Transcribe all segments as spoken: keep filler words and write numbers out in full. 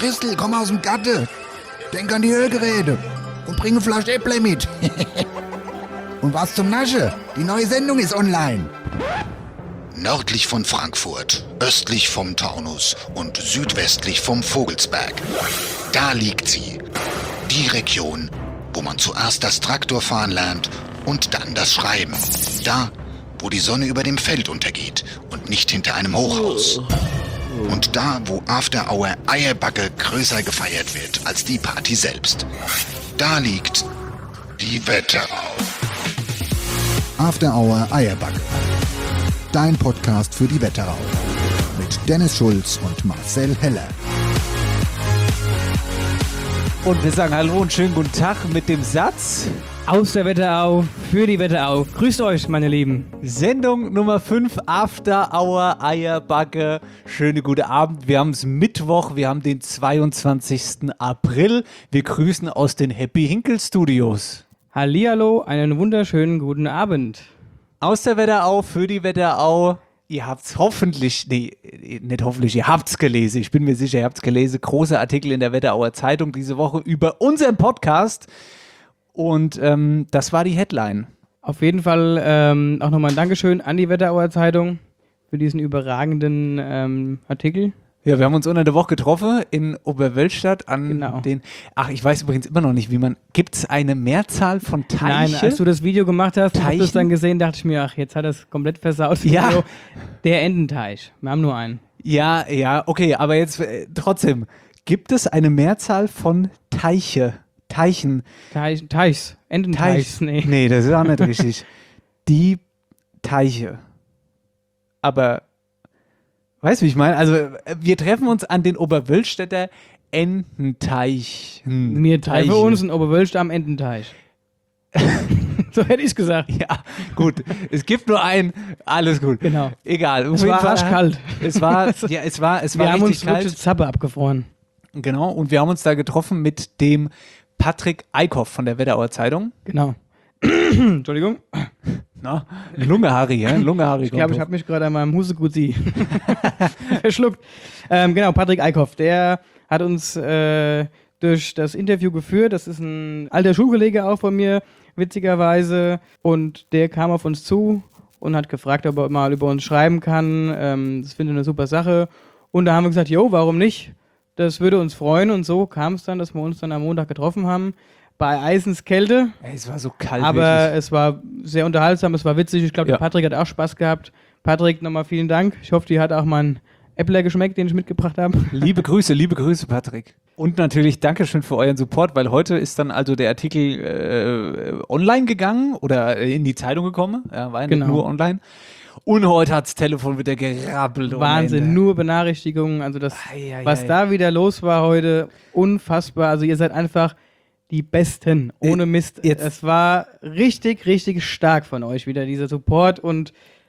Christel, komm aus dem Gatte. Denk an die Hörgeräte und bring eine Flasche Äpple mit. Und was zum Nasche? Die neue Sendung ist online. Nördlich von Frankfurt, östlich vom Taunus und südwestlich vom Vogelsberg. Da liegt sie. Die Region, wo man zuerst das Traktorfahren lernt und dann das Schreiben. Da, wo die Sonne über dem Feld untergeht und nicht hinter einem Hochhaus. Und da, wo After Hour Eierbacke größer gefeiert wird als die Party selbst. Da liegt die Wetterau. After Hour Eierbacke. Dein Podcast für die Wetterau. Mit Dennis Schulz und Marcel Heller. Und wir sagen Hallo und schönen guten Tag mit dem Satz: Aus der Wetterau, für die Wetterau. Grüßt euch, meine Lieben. Sendung Nummer fünf, After Hour Eierbacke. Schöne gute Abend. Wir haben es Mittwoch, wir haben den zweiundzwanzigsten April. Wir grüßen aus den Happy Hinkel Studios. Hallihallo, einen wunderschönen guten Abend. Aus der Wetterau, für die Wetterau. Ihr habt's hoffentlich, nee, nicht hoffentlich, ihr habt's gelesen. Ich bin mir sicher, ihr habt's gelesen. Großer Artikel in der Wetterauer Zeitung diese Woche über unseren Podcast. Und ähm, das war die Headline. Auf jeden Fall ähm, auch nochmal ein Dankeschön an die Wetterauer Zeitung für diesen überragenden ähm, Artikel. Ja, wir haben uns unter der Woche getroffen in Oberwölstadt an Genau. den, ach, ich weiß übrigens immer noch nicht, wie man, gibt es eine Mehrzahl von Teiche? Nein, als du das Video gemacht hast, Teichen? hast du es dann gesehen, dachte ich mir, ach, jetzt hat er es komplett versaut. Ja. Video. Der Ententeich. Wir haben nur einen. Ja, ja, okay, aber jetzt äh, trotzdem, gibt es eine Mehrzahl von Teiche? Teichen? Teich, Teichs. Ententeichs, nee. Nee, das ist auch nicht richtig. Die Teiche. Aber, weißt du, wie ich meine? Also, wir treffen uns an den Oberwölstädter Ententeichen. Wir treffen Teiche. uns in Oberwölstadt am Ententeich. So hätte ich es gesagt. Ja, gut. Es gibt nur einen. Alles gut. Genau. Egal. Es war arschkalt. Es war, ja, es war, es war Wir haben richtig uns wirklich kalt. Zappe abgefroren. Genau. Und wir haben uns da getroffen mit dem Patrick Eickhoff von der Wetterauer Zeitung. Genau. Entschuldigung. Na, Lunge-Harry, ja? Lunge-Harry. Ich glaube, ich habe mich gerade an meinem Huseguzi verschluckt. Ähm, genau, Patrick Eickhoff, der hat uns äh, durch das Interview geführt. Das ist ein alter Schulkollege auch von mir, witzigerweise. Und der kam auf uns zu und hat gefragt, ob er mal über uns schreiben kann. Ähm, das finde ich eine super Sache. Und da haben wir gesagt, jo, warum nicht? Das würde uns freuen. Und so kam es dann, dass wir uns dann am Montag getroffen haben. Bei Eisenskälte. Ey, es war so kalt. Aber wirklich. es war sehr unterhaltsam, es war witzig. Ich glaube, Ja. der Patrick hat auch Spaß gehabt. Patrick, nochmal vielen Dank. Ich hoffe, dir hat auch mein Äppler geschmeckt, den ich mitgebracht habe. Liebe Grüße, liebe Grüße, Patrick. Und natürlich Dankeschön für euren Support, weil heute ist dann also der Artikel äh, online gegangen oder in die Zeitung gekommen. Ja, war ja nicht Genau. nur online. Und heute hat das Telefon wieder gerappelt. ohne Wahnsinn, Ende. nur Benachrichtigungen. Also das, Ei, ei, was ei. da wieder los war heute, unfassbar. Also ihr seid einfach die Besten, ohne Mist. jetzt- Es war richtig, richtig stark von euch wieder, dieser Support. Und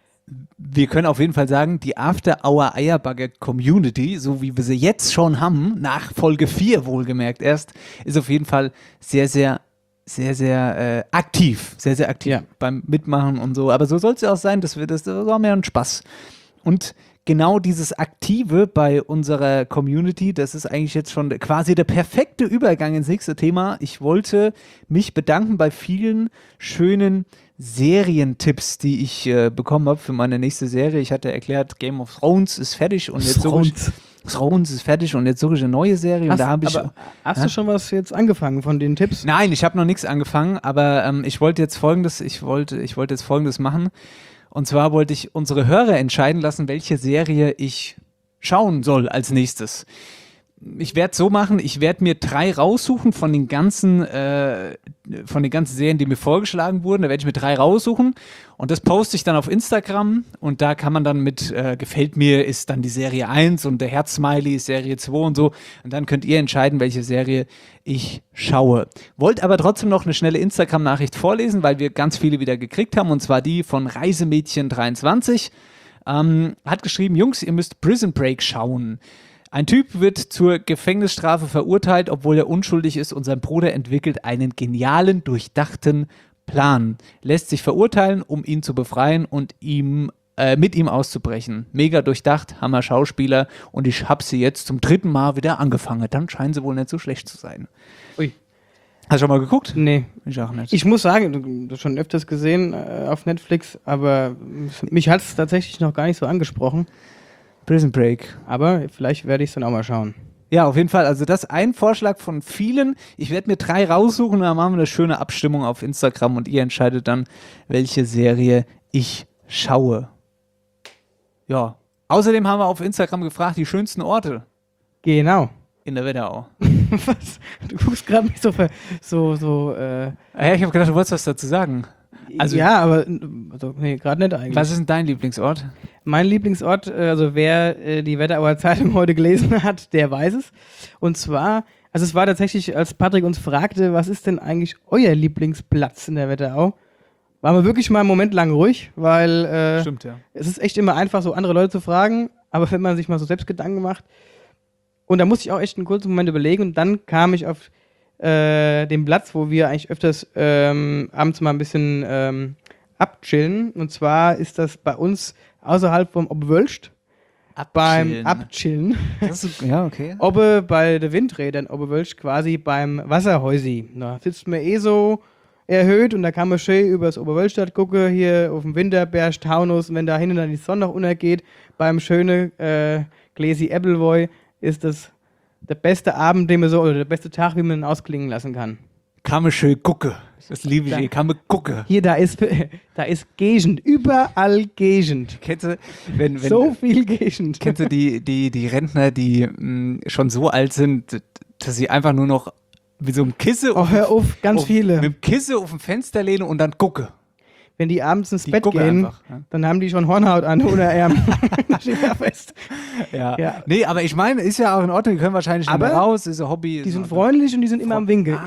Wir können auf jeden Fall sagen, die After Hour Eierbagger Community, so wie wir sie jetzt schon haben, nach Folge vier wohlgemerkt erst, ist auf jeden Fall sehr, sehr, sehr, sehr äh, aktiv. Sehr, sehr aktiv Ja. beim Mitmachen und so. Aber so soll es ja auch sein, dass wir das, das war mehr ein Spaß. Und genau dieses Aktive bei unserer Community, das ist eigentlich jetzt schon quasi der perfekte Übergang ins nächste Thema. Ich wollte mich bedanken bei vielen schönen Serientipps, die ich äh, bekommen habe für meine nächste Serie. Ich hatte erklärt, Game of Thrones ist fertig und jetzt suche ich, Thrones ist fertig und jetzt suche ich eine neue Serie. Und hast, da habe ich aber hast Ja? du schon was jetzt angefangen von den Tipps? Nein, ich habe noch nichts angefangen, aber ähm, ich wollte jetzt folgendes, ich wollte, ich wollte jetzt folgendes machen. Und zwar wollte ich unsere Hörer entscheiden lassen, welche Serie ich schauen soll als nächstes. Ich werde so machen, ich werde mir drei raussuchen von den ganzen, äh, von den ganzen Serien, die mir vorgeschlagen wurden. Da werde ich mir drei raussuchen und das poste ich dann auf Instagram und da kann man dann mit, äh, gefällt mir, ist dann die Serie eins und der Herz-Smiley ist Serie zwei und so. Und dann könnt ihr entscheiden, welche Serie ich schaue. Wollt aber trotzdem noch eine schnelle Instagram-Nachricht vorlesen, weil wir ganz viele wieder gekriegt haben und zwar die von Reisemädchen dreiundzwanzig. Ähm, hat geschrieben, Jungs, ihr müsst Prison Break schauen. Ein Typ wird zur Gefängnisstrafe verurteilt, obwohl er unschuldig ist und sein Bruder entwickelt einen genialen, durchdachten Plan, lässt sich verurteilen, um ihn zu befreien und ihm äh, mit ihm auszubrechen. Mega durchdacht, Hammer Schauspieler und ich habe sie jetzt zum dritten Mal wieder angefangen. Dann scheinen sie wohl nicht so schlecht zu sein. Ui. Hast du schon mal geguckt? Nee. Ich auch nicht. Ich muss sagen, du, du hast schon öfters gesehen äh, auf Netflix, aber mich hat es tatsächlich noch gar nicht so angesprochen. Prison Break. Aber vielleicht werde ich es dann auch mal schauen. Ja, auf jeden Fall. Also das ist ein Vorschlag von vielen. Ich werde mir drei raussuchen und dann machen wir eine schöne Abstimmung auf Instagram und ihr entscheidet dann, welche Serie ich schaue. Ja. Außerdem haben wir auf Instagram gefragt, die schönsten Orte Genau. in der Wetterau. Was? Du guckst gerade mich so, ver- so, so, äh, Ja, ich habe gedacht, du wolltest was dazu sagen. Also, ja, aber, also, nee, gerade nicht eigentlich. was ist denn dein Lieblingsort? Mein Lieblingsort, äh, also wer äh, die Wetterauer Zeitung heute gelesen hat, der weiß es. Und zwar, also es war tatsächlich, als Patrick uns fragte, was ist denn eigentlich euer Lieblingsplatz in der Wetterau, waren wir wirklich mal einen Moment lang ruhig, weil äh, Stimmt, ja. es ist echt immer einfach, so andere Leute zu fragen, aber wenn man sich mal so selbst Gedanken macht, und da musste ich auch echt einen kurzen Moment überlegen und dann kam ich auf äh, den Platz, wo wir eigentlich öfters ähm, abends mal ein bisschen ähm, abchillen. Und zwar ist das bei uns außerhalb vom Obwölst beim Abchillen. Das ist, ja, okay. Obbe bei den Windrädern Obwölst quasi beim Wasserhäusi. Da sitzt man eh so erhöht und da kann man schön über das Oberwölstadt gucken, hier auf dem Winterberg, Taunus, und wenn da hinten dann die Sonne noch untergeht, beim schönen äh, Gläsi Appleboy, ist das der beste Abend, den man so, oder der beste Tag, wie man ihn ausklingen lassen kann. Kann man schön gucken. Das liebe ich, kann man gucken. Hier, da ist, da ist Gegend, überall Gegend. Kennst du, wenn, wenn, So viel Gegend. kennst du die, die, die Rentner, die mh, schon so alt sind, dass sie einfach nur noch mit so einem Kissen Oh, hör auf, ganz auf, viele. mit dem Kissen auf dem Fenster lehnen und dann gucke. Wenn die abends ins Die Bett gucken gehen, einfach, ja. dann haben die schon Hornhaut an oder Ärmel. Das steht ja fest. Ja. Ja. Nee, aber ich meine, ist ja auch in Ordnung, die können wahrscheinlich nicht Aber mehr raus, ist ein Hobby. Die ist sind in freundlich und die sind immer am Winkel.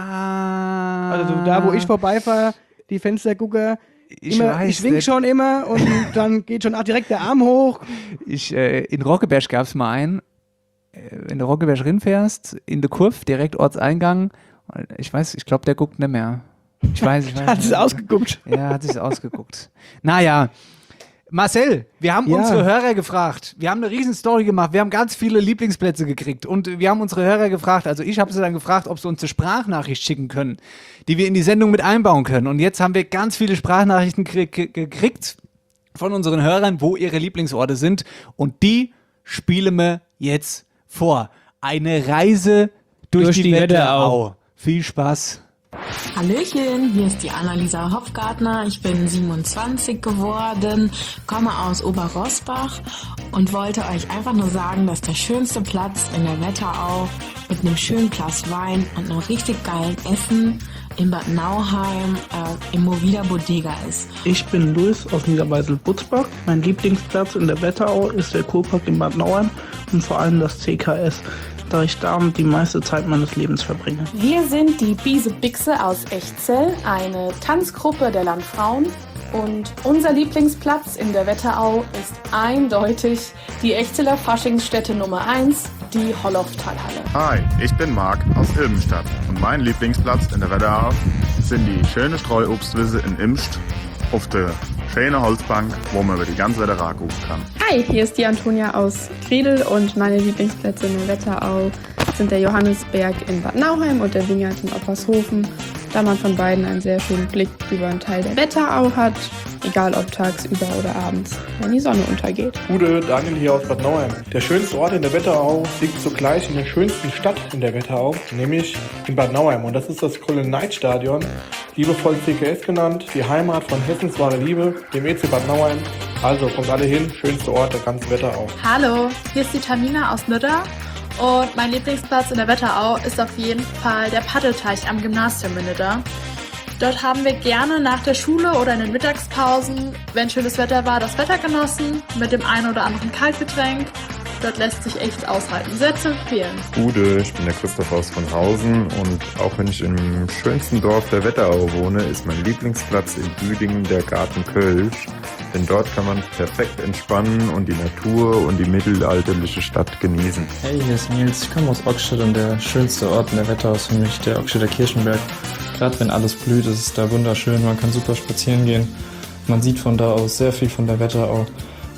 Ah. Also so da, wo ich vorbeifahre, die Fenstergucker, ich, immer, weiß ich wink nicht. schon immer und dann geht schon auch direkt der Arm hoch. Ich, äh, in Roggeberg gab es mal einen, äh, wenn du Roggeberg rinfährst, in der Kurve, direkt Ortseingang, ich weiß, ich glaube, der guckt nicht mehr. Ich weiß, ich weiß. Hat es nicht. ausgeguckt. Ja, hat sich ausgeguckt. Naja, Marcel, wir haben Ja. unsere Hörer gefragt. Wir haben eine riesen Story gemacht. Wir haben ganz viele Lieblingsplätze gekriegt. Und wir haben unsere Hörer gefragt, also ich habe sie dann gefragt, ob sie uns eine Sprachnachricht schicken können, die wir in die Sendung mit einbauen können. Und jetzt haben wir ganz viele Sprachnachrichten krie- gekriegt von unseren Hörern, wo ihre Lieblingsorte sind. Und die spielen wir jetzt vor. Eine Reise durch, Durch die, die Wetterau. Wetterau. Viel Spaß. Hallöchen, hier ist die Annalisa Hopfgartner. Ich bin siebenundzwanzig geworden, komme aus Oberrosbach und wollte euch einfach nur sagen, dass der schönste Platz in der Wetterau mit einem schönen Glas Wein und einem richtig geilen Essen in Bad Nauheim äh, im Movida Bodega ist. Ich bin Luis aus Niederweisel-Butzbach. Mein Lieblingsplatz in der Wetterau ist der Kurpark in Bad Nauheim und vor allem das C K S, da ich damit die meiste Zeit meines Lebens verbringe. Wir sind die Biese Bixe aus Echzell, eine Tanzgruppe der Landfrauen. Und unser Lieblingsplatz in der Wetterau ist eindeutig die Echteller Faschingsstätte Nummer eins, die Holloftalhalle. Hi, ich bin Marc aus Ilmenstadt und mein Lieblingsplatz in der Wetterau sind die schöne Streuobstwiese in Imst auf der schönen Holzbank, wo man über die ganze Wetterau gucken kann. Hi, hier ist die Antonia aus Gredel und meine Lieblingsplätze in der Wetterau sind der Johannisberg in Bad Nauheim und der Wingert in Oppershofen, da man von beiden einen sehr schönen Blick über einen Teil der Wetterau hat, egal ob tagsüber oder abends, wenn die Sonne untergeht. Gute, Daniel hier aus Bad Nauheim. Der schönste Ort in der Wetterau liegt zugleich in der schönsten Stadt in der Wetterau, nämlich in Bad Nauheim. Und das ist das Golden-Knight-Stadion, liebevoll C K S genannt, die Heimat von Hessens wahre Liebe, dem E C Bad Nauheim. Also kommt alle hin, schönste Ort der ganzen Wetterau. Hallo, hier ist die Tamina aus Nidda und mein Lieblingsplatz in der Wetterau ist auf jeden Fall der Paddelteich am Gymnasium in Nidda. Dort haben wir gerne nach der Schule oder in den Mittagspausen, wenn schönes Wetter war, das Wetter genossen mit dem einen oder anderen Kaltgetränk. Dort lässt sich echt aushalten. Sehr zu empfehlen. Gute, ich bin der Christoph aus von Hausen und auch wenn ich im schönsten Dorf der Wetterau wohne, ist mein Lieblingsplatz in Büdingen der Garten Kölsch. Denn dort kann man perfekt entspannen und die Natur und die mittelalterliche Stadt genießen. Hey, hier ist Nils. Ich komme aus Ockstadt und der schönste Ort in der Wetterau ist für mich der Ockstadter Kirchenberg. Gerade wenn alles blüht, ist es da wunderschön. Man kann super spazieren gehen. Man sieht von da aus sehr viel von der Wetterau.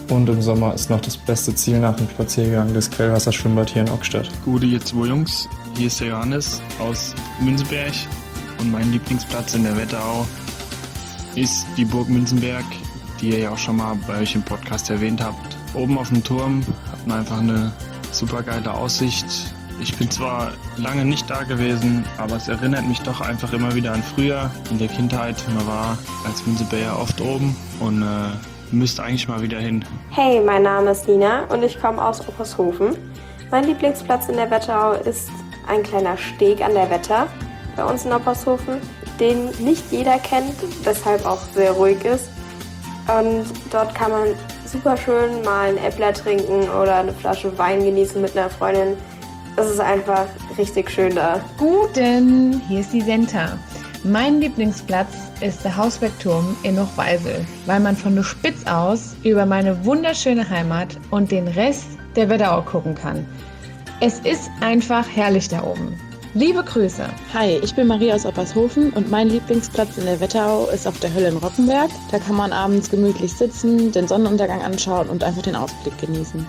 Und im Sommer ist noch das beste Ziel nach dem Spaziergang das Quellwasserschwimmbad hier in Ockstadt. Gute, ihr zwei Jungs, hier ist der Johannes aus Münzenberg und mein Lieblingsplatz in der Wetterau ist die Burg Münzenberg, die ihr ja auch schon mal bei euch im Podcast erwähnt habt. Oben auf dem Turm hat man einfach eine super geile Aussicht. Ich bin zwar lange nicht da gewesen, aber es erinnert mich doch einfach immer wieder an früher, in der Kindheit. Man war als Münzenberger oft oben und äh, müsste eigentlich mal wieder hin. Hey, mein Name ist Nina und ich komme aus Oppershofen. Mein Lieblingsplatz in der Wetterau ist ein kleiner Steg an der Wetter bei uns in Oppershofen, den nicht jeder kennt, weshalb auch sehr ruhig ist. Und dort kann man super schön mal ein Äppler trinken oder eine Flasche Wein genießen mit einer Freundin. Es ist einfach richtig schön da. Guten, hier ist die Senta. Mein Lieblingsplatz ist der Hausbergturm in Hochweisel, weil man von der Spitz aus über meine wunderschöne Heimat und den Rest der Wetterau gucken kann. Es ist einfach herrlich da oben. Liebe Grüße. Hi, ich bin Maria aus Oppershofen und mein Lieblingsplatz in der Wetterau ist auf der Hölle in Rottenberg. Da kann man abends gemütlich sitzen, den Sonnenuntergang anschauen und einfach den Ausblick genießen.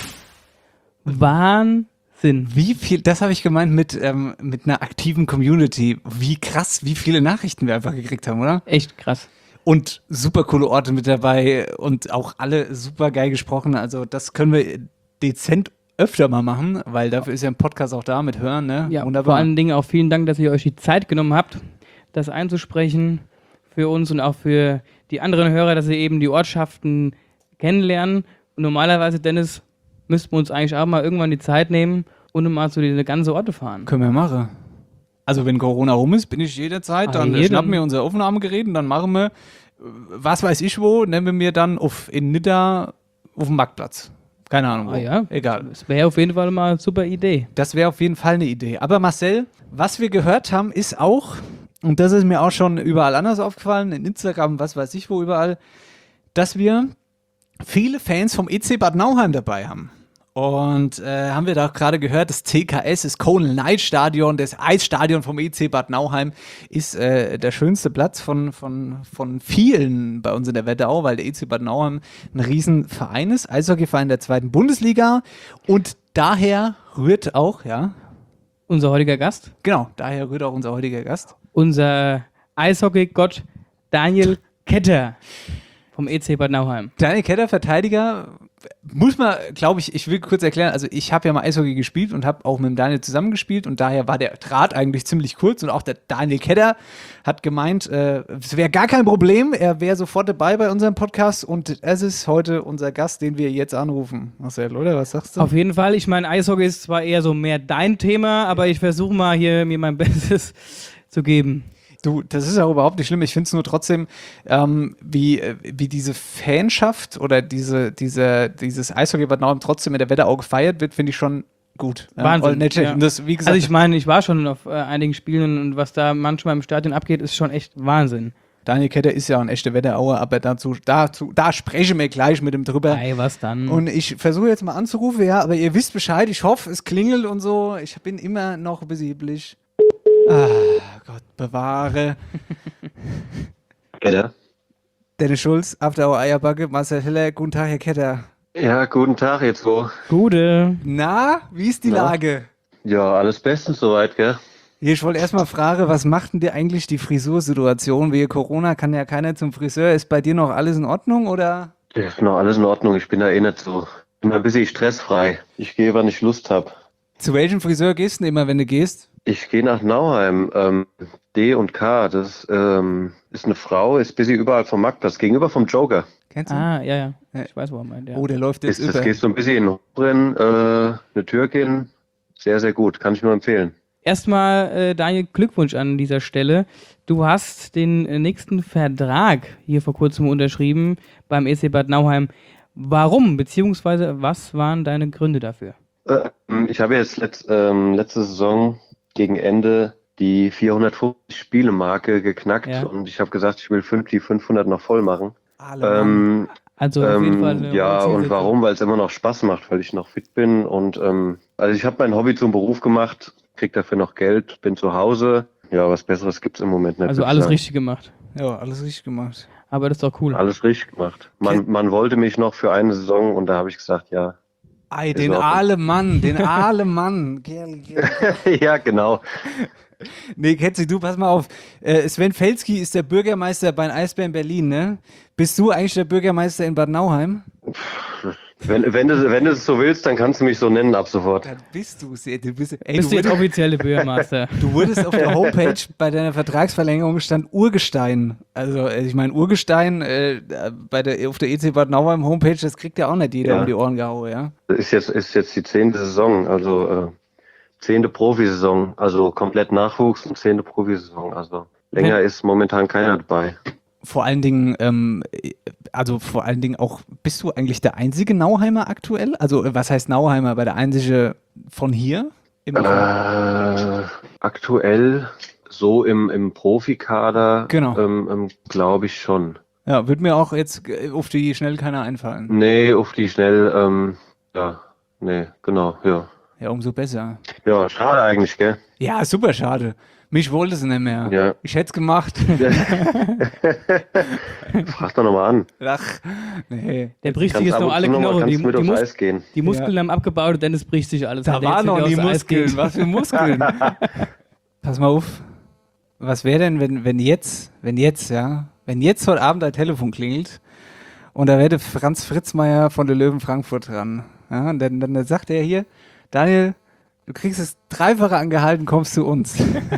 Wahnsinn. Wie viel, das habe ich gemeint mit, ähm, mit einer aktiven Community. Wie krass, wie viele Nachrichten wir einfach gekriegt haben, oder? Echt krass. Und super coole Orte mit dabei und auch alle super geil gesprochen. Also das können wir dezent öfter mal machen, weil dafür ist ja ein Podcast auch da mit Hören, ne? Ja, wunderbar. Vor allen Dingen auch vielen Dank, dass ihr euch die Zeit genommen habt, das einzusprechen für uns und auch für die anderen Hörer, dass sie eben die Ortschaften kennenlernen. Und normalerweise, Dennis, müssten wir uns eigentlich auch mal irgendwann die Zeit nehmen und mal zu den ganzen Orte fahren. Können wir machen. Also wenn Corona rum ist, bin ich jederzeit, Ah, dann jeden. schnappen wir unser Aufnahmegerät und dann machen wir, äh, was weiß ich wo, nennen wir mir dann auf, in Nidda auf dem Marktplatz. Keine Ahnung wo. Ah ja, egal. Das wäre auf jeden Fall mal eine super Idee. Das wäre auf jeden Fall eine Idee. Aber Marcel, was wir gehört haben, ist auch, und das ist mir auch schon überall anders aufgefallen, in Instagram, was weiß ich wo überall, dass wir viele Fans vom E C Bad Nauheim dabei haben. Und äh, haben wir da gerade gehört, das T K S, das Colonel Knight Stadion, das Eisstadion vom E C Bad Nauheim, ist äh, der schönste Platz von, von, von vielen bei uns in der Wetterau, weil der E C Bad Nauheim ein Riesenverein ist, Eishockeyverein der zweiten Bundesliga. Und daher rührt auch, ja. Unser heutiger Gast? Genau, daher rührt auch unser heutiger Gast. Unser Eishockey-Gott Daniel Ketter vom E C Bad Nauheim. Daniel Ketter, Verteidiger, muss man, glaube ich, ich will kurz erklären, also ich habe ja mal Eishockey gespielt und habe auch mit dem Daniel zusammengespielt und daher war der Draht eigentlich ziemlich kurz und auch der Daniel Ketter hat gemeint, äh, es wäre gar kein Problem, er wäre sofort dabei bei unserem Podcast und es ist heute unser Gast, den wir jetzt anrufen. Marcel, oder? Was sagst du? Auf jeden Fall, ich meine, Eishockey ist zwar eher so mehr dein Thema, aber ich versuche mal hier mir mein Bestes zu geben. Du, das ist auch überhaupt nicht schlimm. Ich finde es nur trotzdem, ähm, wie, wie diese Fanschaft oder diese, diese, dieses Eishockey Bad Nauheim trotzdem in der Wetterau gefeiert wird, finde ich schon gut. Wahnsinn. Ja, Ja. und das, wie gesagt, also ich meine, ich war schon auf äh, einigen Spielen und was da manchmal im Stadion abgeht, ist schon echt Wahnsinn. Daniel Ketter ist ja ein echter Wetterauer, aber dazu, dazu, da sprechen wir gleich mit ihm drüber. Ei, was dann? Und ich versuche jetzt mal anzurufen, ja, aber ihr wisst Bescheid, ich hoffe, es klingelt und so. Ich bin immer noch ein bisschen hibbelig. Ah, Gott bewahre. Ketter. Dennis Schulz, After Our Eierbacke, Marcel Heller, guten Tag, Herr Ketter. Ja, guten Tag jetzt so. Gute. Na, wie ist die Ja. Lage? Ja, alles bestens soweit, gell? Hier, ich wollte erstmal fragen, was macht denn dir eigentlich die Frisursituation? Wegen Corona kann ja keiner zum Friseur. Ist bei dir noch alles in Ordnung, oder? Ja, ist noch alles in Ordnung, ich bin da eh nicht so. Ich bin ein bisschen stressfrei. Ich gehe, wann ich Lust hab. Zu welchem Friseur gehst du denn immer, wenn du gehst? Ich gehe nach Nauheim, ähm, D und K, das ähm, ist eine Frau, ist busy überall vom Marktplatz, gegenüber vom Joker. Kennst du? Ah, ja, ja. Ich weiß, wo er meint, ja. Oh, der läuft jetzt Ist, das über. geht so ein bisschen in den Hof drin, äh, eine Türkin, sehr, sehr gut, kann ich nur empfehlen. Erstmal, äh, Daniel, Glückwunsch an dieser Stelle. Du hast den äh, nächsten Vertrag hier vor kurzem unterschrieben beim E C Bad Nauheim. Warum, beziehungsweise was waren deine Gründe dafür? Äh, ich habe jetzt letzt, ähm, letzte Saison gegen Ende die vierhundertfünfzig Spiele-Marke geknackt Ja. und ich habe gesagt, ich will fünf, die fünfhundert noch voll machen. Alle Ähm, Also auf jeden ähm, Fall eine ja, hohe und Zielsetzung. warum? Weil es immer noch Spaß macht, weil ich noch fit bin und ähm, also ich habe mein Hobby zum Beruf gemacht, krieg dafür noch Geld, bin zu Hause. Ja, was Besseres gibt's im Moment nicht. Also würd ich alles sagen. richtig gemacht. Ja, alles richtig gemacht. Aber das ist doch cool. Alles richtig gemacht. Man, man wollte mich noch für eine Saison und da habe ich gesagt, ja. Ei, den Ahlemann, den Ahlemann. Ja, genau. Nee, Ketzi, du, pass mal auf. Äh, Sven Felski ist der Bürgermeister bei den Eisbären Berlin, ne? Bist du eigentlich der Bürgermeister in Bad Nauheim? Wenn, wenn, du, wenn du es so willst, dann kannst du mich so nennen ab sofort. Dann bist du es. Du bist, ey, bist du du jetzt offizielle Bürgermeister. Du wurdest auf der Homepage bei deiner Vertragsverlängerung stand Urgestein. Also ich meine Urgestein äh, bei der, auf der E C Bad Nauheim Homepage, das kriegt ja auch nicht jeder Ja. um die Ohren gehauen, ja? Das ist jetzt, ist jetzt die zehnte Saison, also äh, zehnte Profisaison, also komplett Nachwuchs und zehnte Profisaison. Also länger Okay. ist momentan keiner dabei. Vor allen Dingen, ähm, also vor allen Dingen auch, bist du eigentlich der einzige Nauheimer aktuell? Also was heißt Nauheimer, aber der einzige von hier? Im Äh, aktuell so im, im Profikader, Genau. ähm, ähm, glaube ich schon. Ja, wird mir auch jetzt äh, auf die schnell keiner einfallen. Nee, auf die schnell, ähm, ja, nee, genau, ja. Ja, umso besser. Ja, schade eigentlich, gell? Ja, super schade. Mich wollte sie nicht mehr. Ja. Ich hätte es gemacht. Frag doch nochmal an. Ach, nee. Der bricht Kannst sich jetzt ab noch und alle zu noch mal- Knochen. Die, kannst mit die, aufs Mus Eis gehen. die Muskeln Ja. haben abgebaut und Dennis bricht sich alles. Da weil der waren jetzt noch wieder nie aufs Eis geht. Muskeln. Was für Muskeln. Pass mal auf. Was wäre denn, wenn, wenn jetzt, wenn jetzt, ja, wenn jetzt heute Abend ein Telefon klingelt und da wäre der Franz Fritzmeier von der Löwen Frankfurt dran. Ja, und dann, dann sagt er hier, Daniel, du kriegst das Dreifache angehalten, kommst zu uns.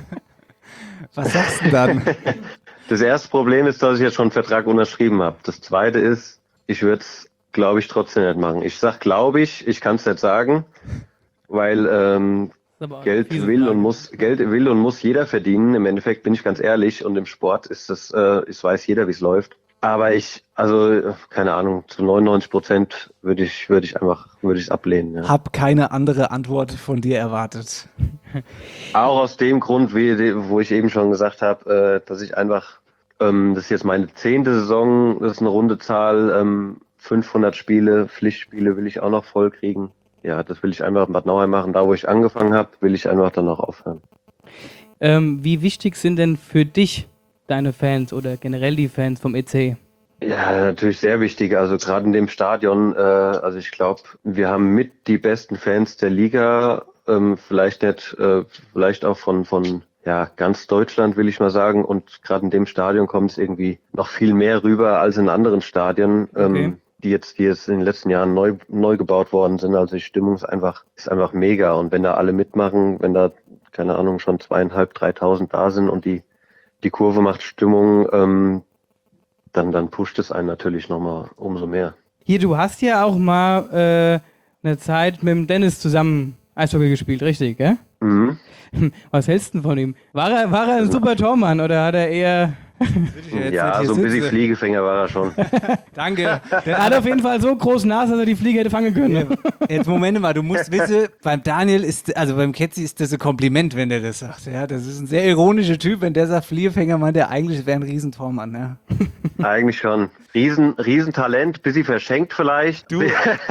Was sagst du dann? Das erste Problem ist, dass ich jetzt schon einen Vertrag unterschrieben habe. Das zweite ist, ich würde es, glaube ich, trotzdem nicht machen. Ich sag, glaube ich, ich kann es nicht sagen, weil ähm, aber auch Geld fiese will Frage. und muss, Geld will und muss jeder verdienen. Im Endeffekt bin ich ganz ehrlich und im Sport ist das, äh, es weiß jeder, wie es läuft. Aber ich, also keine Ahnung, zu neunundneunzig Prozent würde ich, würde ich einfach, würde ich es ablehnen. Ja. Hab keine andere Antwort von dir erwartet. Auch aus dem Grund, wie, wo ich eben schon gesagt habe, äh, dass ich einfach, ähm, das ist jetzt meine zehnte Saison, das ist eine runde Zahl, ähm, fünfhundert Spiele, Pflichtspiele will ich auch noch voll kriegen. Ja, das will ich einfach in Bad Nauheim machen. Da, wo ich angefangen habe, will ich einfach dann noch aufhören. Ähm, wie wichtig sind denn für dich deine Fans oder generell die Fans vom E C? Ja, natürlich sehr wichtig. Also gerade in dem Stadion, äh, also ich glaube, wir haben mit die besten Fans der Liga, ähm, vielleicht nicht, äh, vielleicht auch von von ja ganz Deutschland, will ich mal sagen. Und gerade in dem Stadion kommt es irgendwie noch viel mehr rüber als in anderen Stadien, ähm, Okay. die jetzt die jetzt in den letzten Jahren neu neu gebaut worden sind. Also die Stimmung ist einfach ist einfach mega. Und wenn da alle mitmachen, wenn da keine Ahnung schon zweieinhalb, dreitausend da sind und die die Kurve macht Stimmung, ähm, dann, dann pusht es einen natürlich nochmal umso mehr. Hier, du hast ja auch mal äh, eine Zeit mit dem Dennis zusammen Eishockey gespielt, richtig, gell? Mhm. Was hältst du denn von ihm? War er, war er ein super Tormann oder hat er eher... Ja, so ein bisschen Fliegefänger war er schon. Danke. Er hat auf jeden Fall so große Nase, dass er die Fliege hätte fangen können. Ja, jetzt Moment mal, du musst wissen, beim Daniel ist, also beim Ketzi ist das ein Kompliment, wenn der das sagt. Ja, das ist ein sehr ironischer Typ, wenn der sagt, Fliegenfänger meint er eigentlich wäre ein Riesentormann. Ja. Eigentlich schon. Riesen, Riesentalent, bisschen verschenkt vielleicht. Du.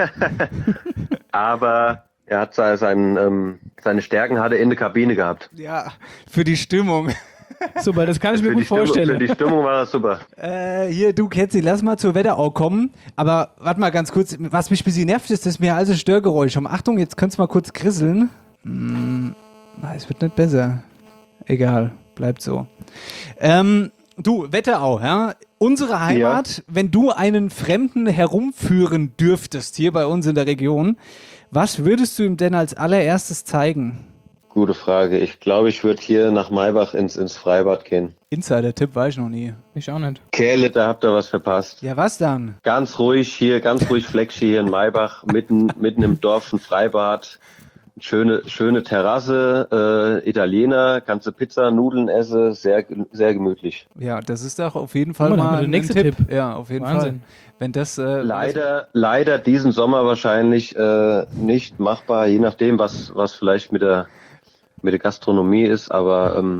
Aber er hat seine, seine, ähm, seine Stärken hat er in der Kabine gehabt. Ja, für die Stimmung. Super, das kann ich mir Für gut die Stimmung, vorstellen. für die Stimmung war das super. Äh, hier, du Ketzi, lass mal zur Wetterau kommen. Aber warte mal ganz kurz, was mich ein bisschen nervt, ist, dass mir also Störgeräusche haben. Achtung, jetzt könnt's mal kurz krisseln. Hm, na, es wird nicht besser. Egal, bleibt so. Ähm, du, Wetterau, ja, unsere Heimat, wenn du einen Fremden herumführen dürftest, hier bei uns in der Region, was würdest du ihm denn als allererstes zeigen? Gute Frage. Ich glaube, ich würde hier nach Maybach ins, ins Freibad gehen. Insider-Tipp war ich noch nie. Ich auch nicht. Kerle, da habt ihr was verpasst. Ja, was dann? Ganz ruhig hier, ganz ruhig Fleckschi hier in Maybach, mitten, mitten im Dorf ein Freibad. Schöne, schöne Terrasse, äh, Italiener, kannst du Pizza, Nudeln essen, sehr, sehr gemütlich. Ja, das ist doch auf jeden Fall Guck mal, mal der ein nächste Tipp. Tipp. Ja, auf jeden Wahnsinn. Fall. Wenn das äh, Leider, leider diesen Sommer wahrscheinlich äh, nicht machbar, je nachdem, was, was vielleicht mit der, mit der Gastronomie ist, aber ähm,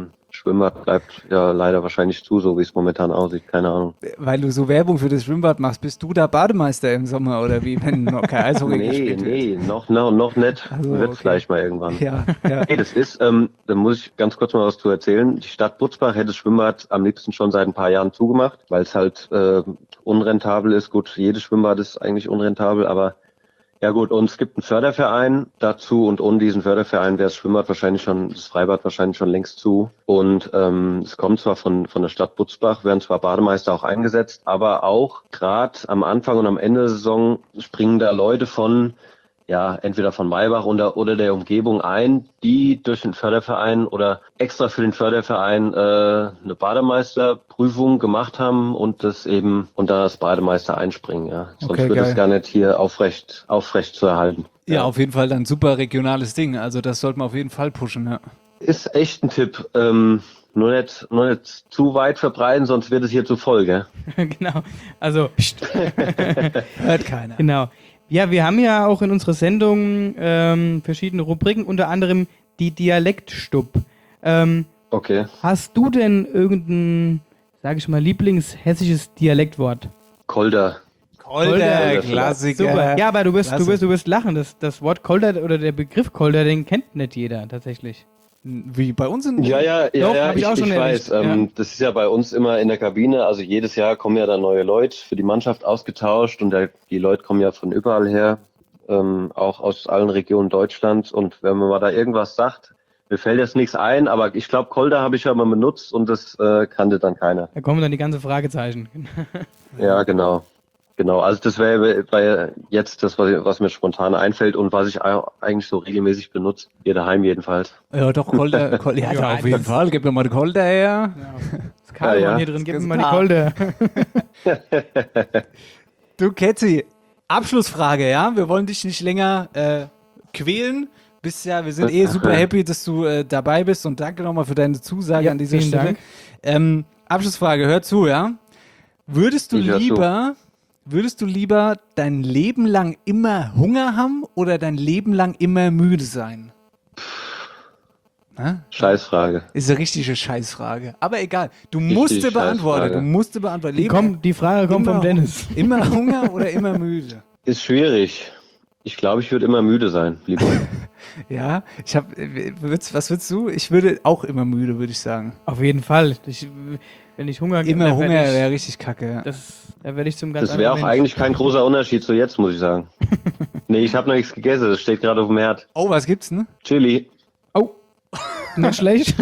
Schwimmbad bleibt ja leider wahrscheinlich zu, so wie es momentan aussieht, keine Ahnung. Weil du so Werbung für das Schwimmbad machst, bist du da Bademeister im Sommer oder wie, wenn noch kein Eishockey Nee, gespielt wird? nee, noch, noch, noch nicht. Also, Wird okay. vielleicht mal irgendwann. Ja, ja. Nee, das ist, ähm, da muss ich ganz kurz mal was zu erzählen. Die Stadt Butzbach hätte das Schwimmbad am liebsten schon seit ein paar Jahren zugemacht, weil es halt äh, unrentabel ist. Gut, jedes Schwimmbad ist eigentlich unrentabel, aber ja gut, und es gibt einen Förderverein dazu und ohne diesen Förderverein wäre das Schwimmbad wahrscheinlich schon, das Freibad wahrscheinlich schon längst zu. Und ähm, es kommt zwar von von der Stadt Butzbach, werden zwar Bademeister auch eingesetzt, aber auch gerade am Anfang und am Ende der Saison springen da Leute von, ja, entweder von Maybach oder, oder der Umgebung ein, die durch den Förderverein oder extra für den Förderverein äh, eine Bademeisterprüfung gemacht haben und das eben und da als Bademeister einspringen. Ja. Sonst Okay, wird geil. es gar nicht hier aufrecht, aufrecht zu erhalten. Ja, auf jeden Fall dann super regionales Ding. Also das sollte man auf jeden Fall pushen, ja. Ist echt ein Tipp. Ähm, nur nicht, nur nicht zu weit verbreiten, sonst wird es hier zu voll, gell? Genau. Also, hört keiner. Genau. Ja, wir haben ja auch in unserer Sendung ähm, verschiedene Rubriken, unter anderem die Dialektstub. Ähm, Okay. Hast du denn irgendein, sage ich mal, lieblingshessisches Dialektwort? Kolder. Kolder, Klassiker. Super. Ja, aber du wirst, du Klasse. wirst, du wirst lachen. Das, das Wort Kolder oder der Begriff Kolder, den kennt nicht jeder tatsächlich. Wie bei uns in Ja, ja, ja, Doch, ja hab ich ich, auch schon ich weiß. erlebt, Ähm, ja. Das ist ja bei uns immer in der Kabine. Also jedes Jahr kommen ja da neue Leute für die Mannschaft ausgetauscht und der, die Leute kommen ja von überall her, ähm, auch aus allen Regionen Deutschlands. Und wenn man mal da irgendwas sagt, mir fällt jetzt nichts ein, aber ich glaube, Kolder habe ich ja mal benutzt und das äh, kannte dann keiner. Da kommen dann die ganzen Fragezeichen. Ja, genau. Genau, also das wäre bei jetzt das, was, was mir spontan einfällt und was ich auch eigentlich so regelmäßig benutze. Hier daheim jedenfalls. Ja, doch, Kolder. Kolder ja, ja, auf jeden Fall. Gib mir mal die Kolder her. Das Karlmann Ja, ja. hier drin, gib Das mir mal die ist Kolder. Du, Ketzi, Abschlussfrage, ja? Wir wollen dich nicht länger äh, quälen. Bist ja, wir sind eh super happy, dass du äh, dabei bist und danke nochmal für deine Zusage Ja, an dieser vielen Stelle. Dank. Ähm, Abschlussfrage, hör zu, ja? Würdest du Ich hör zu. lieber, würdest du lieber dein Leben lang immer Hunger haben oder dein Leben lang immer müde sein? Na? Scheißfrage. Ist eine richtige Scheißfrage. Aber egal, du Richtig musste beantworten. Scheißfrage. Du musste beantworten. Die, Leben- kommt, die Frage kommt immer, vom Dennis. Immer Hunger oder immer müde? Ist schwierig. Ich glaube, ich würde immer müde sein, lieber. Ja, ich habe, was würdest du? Ich würde auch immer müde, würde ich sagen. Auf jeden Fall. Ich, wenn ich Hunger Immer dann Hunger werd ich- wäre richtig kacke. Ja. Das, da werde ich zum ganz Das wäre auch anderen Mensch. eigentlich kein großer Unterschied zu jetzt, muss ich sagen. Nee, ich habe noch nichts gegessen, das steht gerade auf dem Herd. Oh, was gibt's, ne? Chili. Oh, nicht schlecht.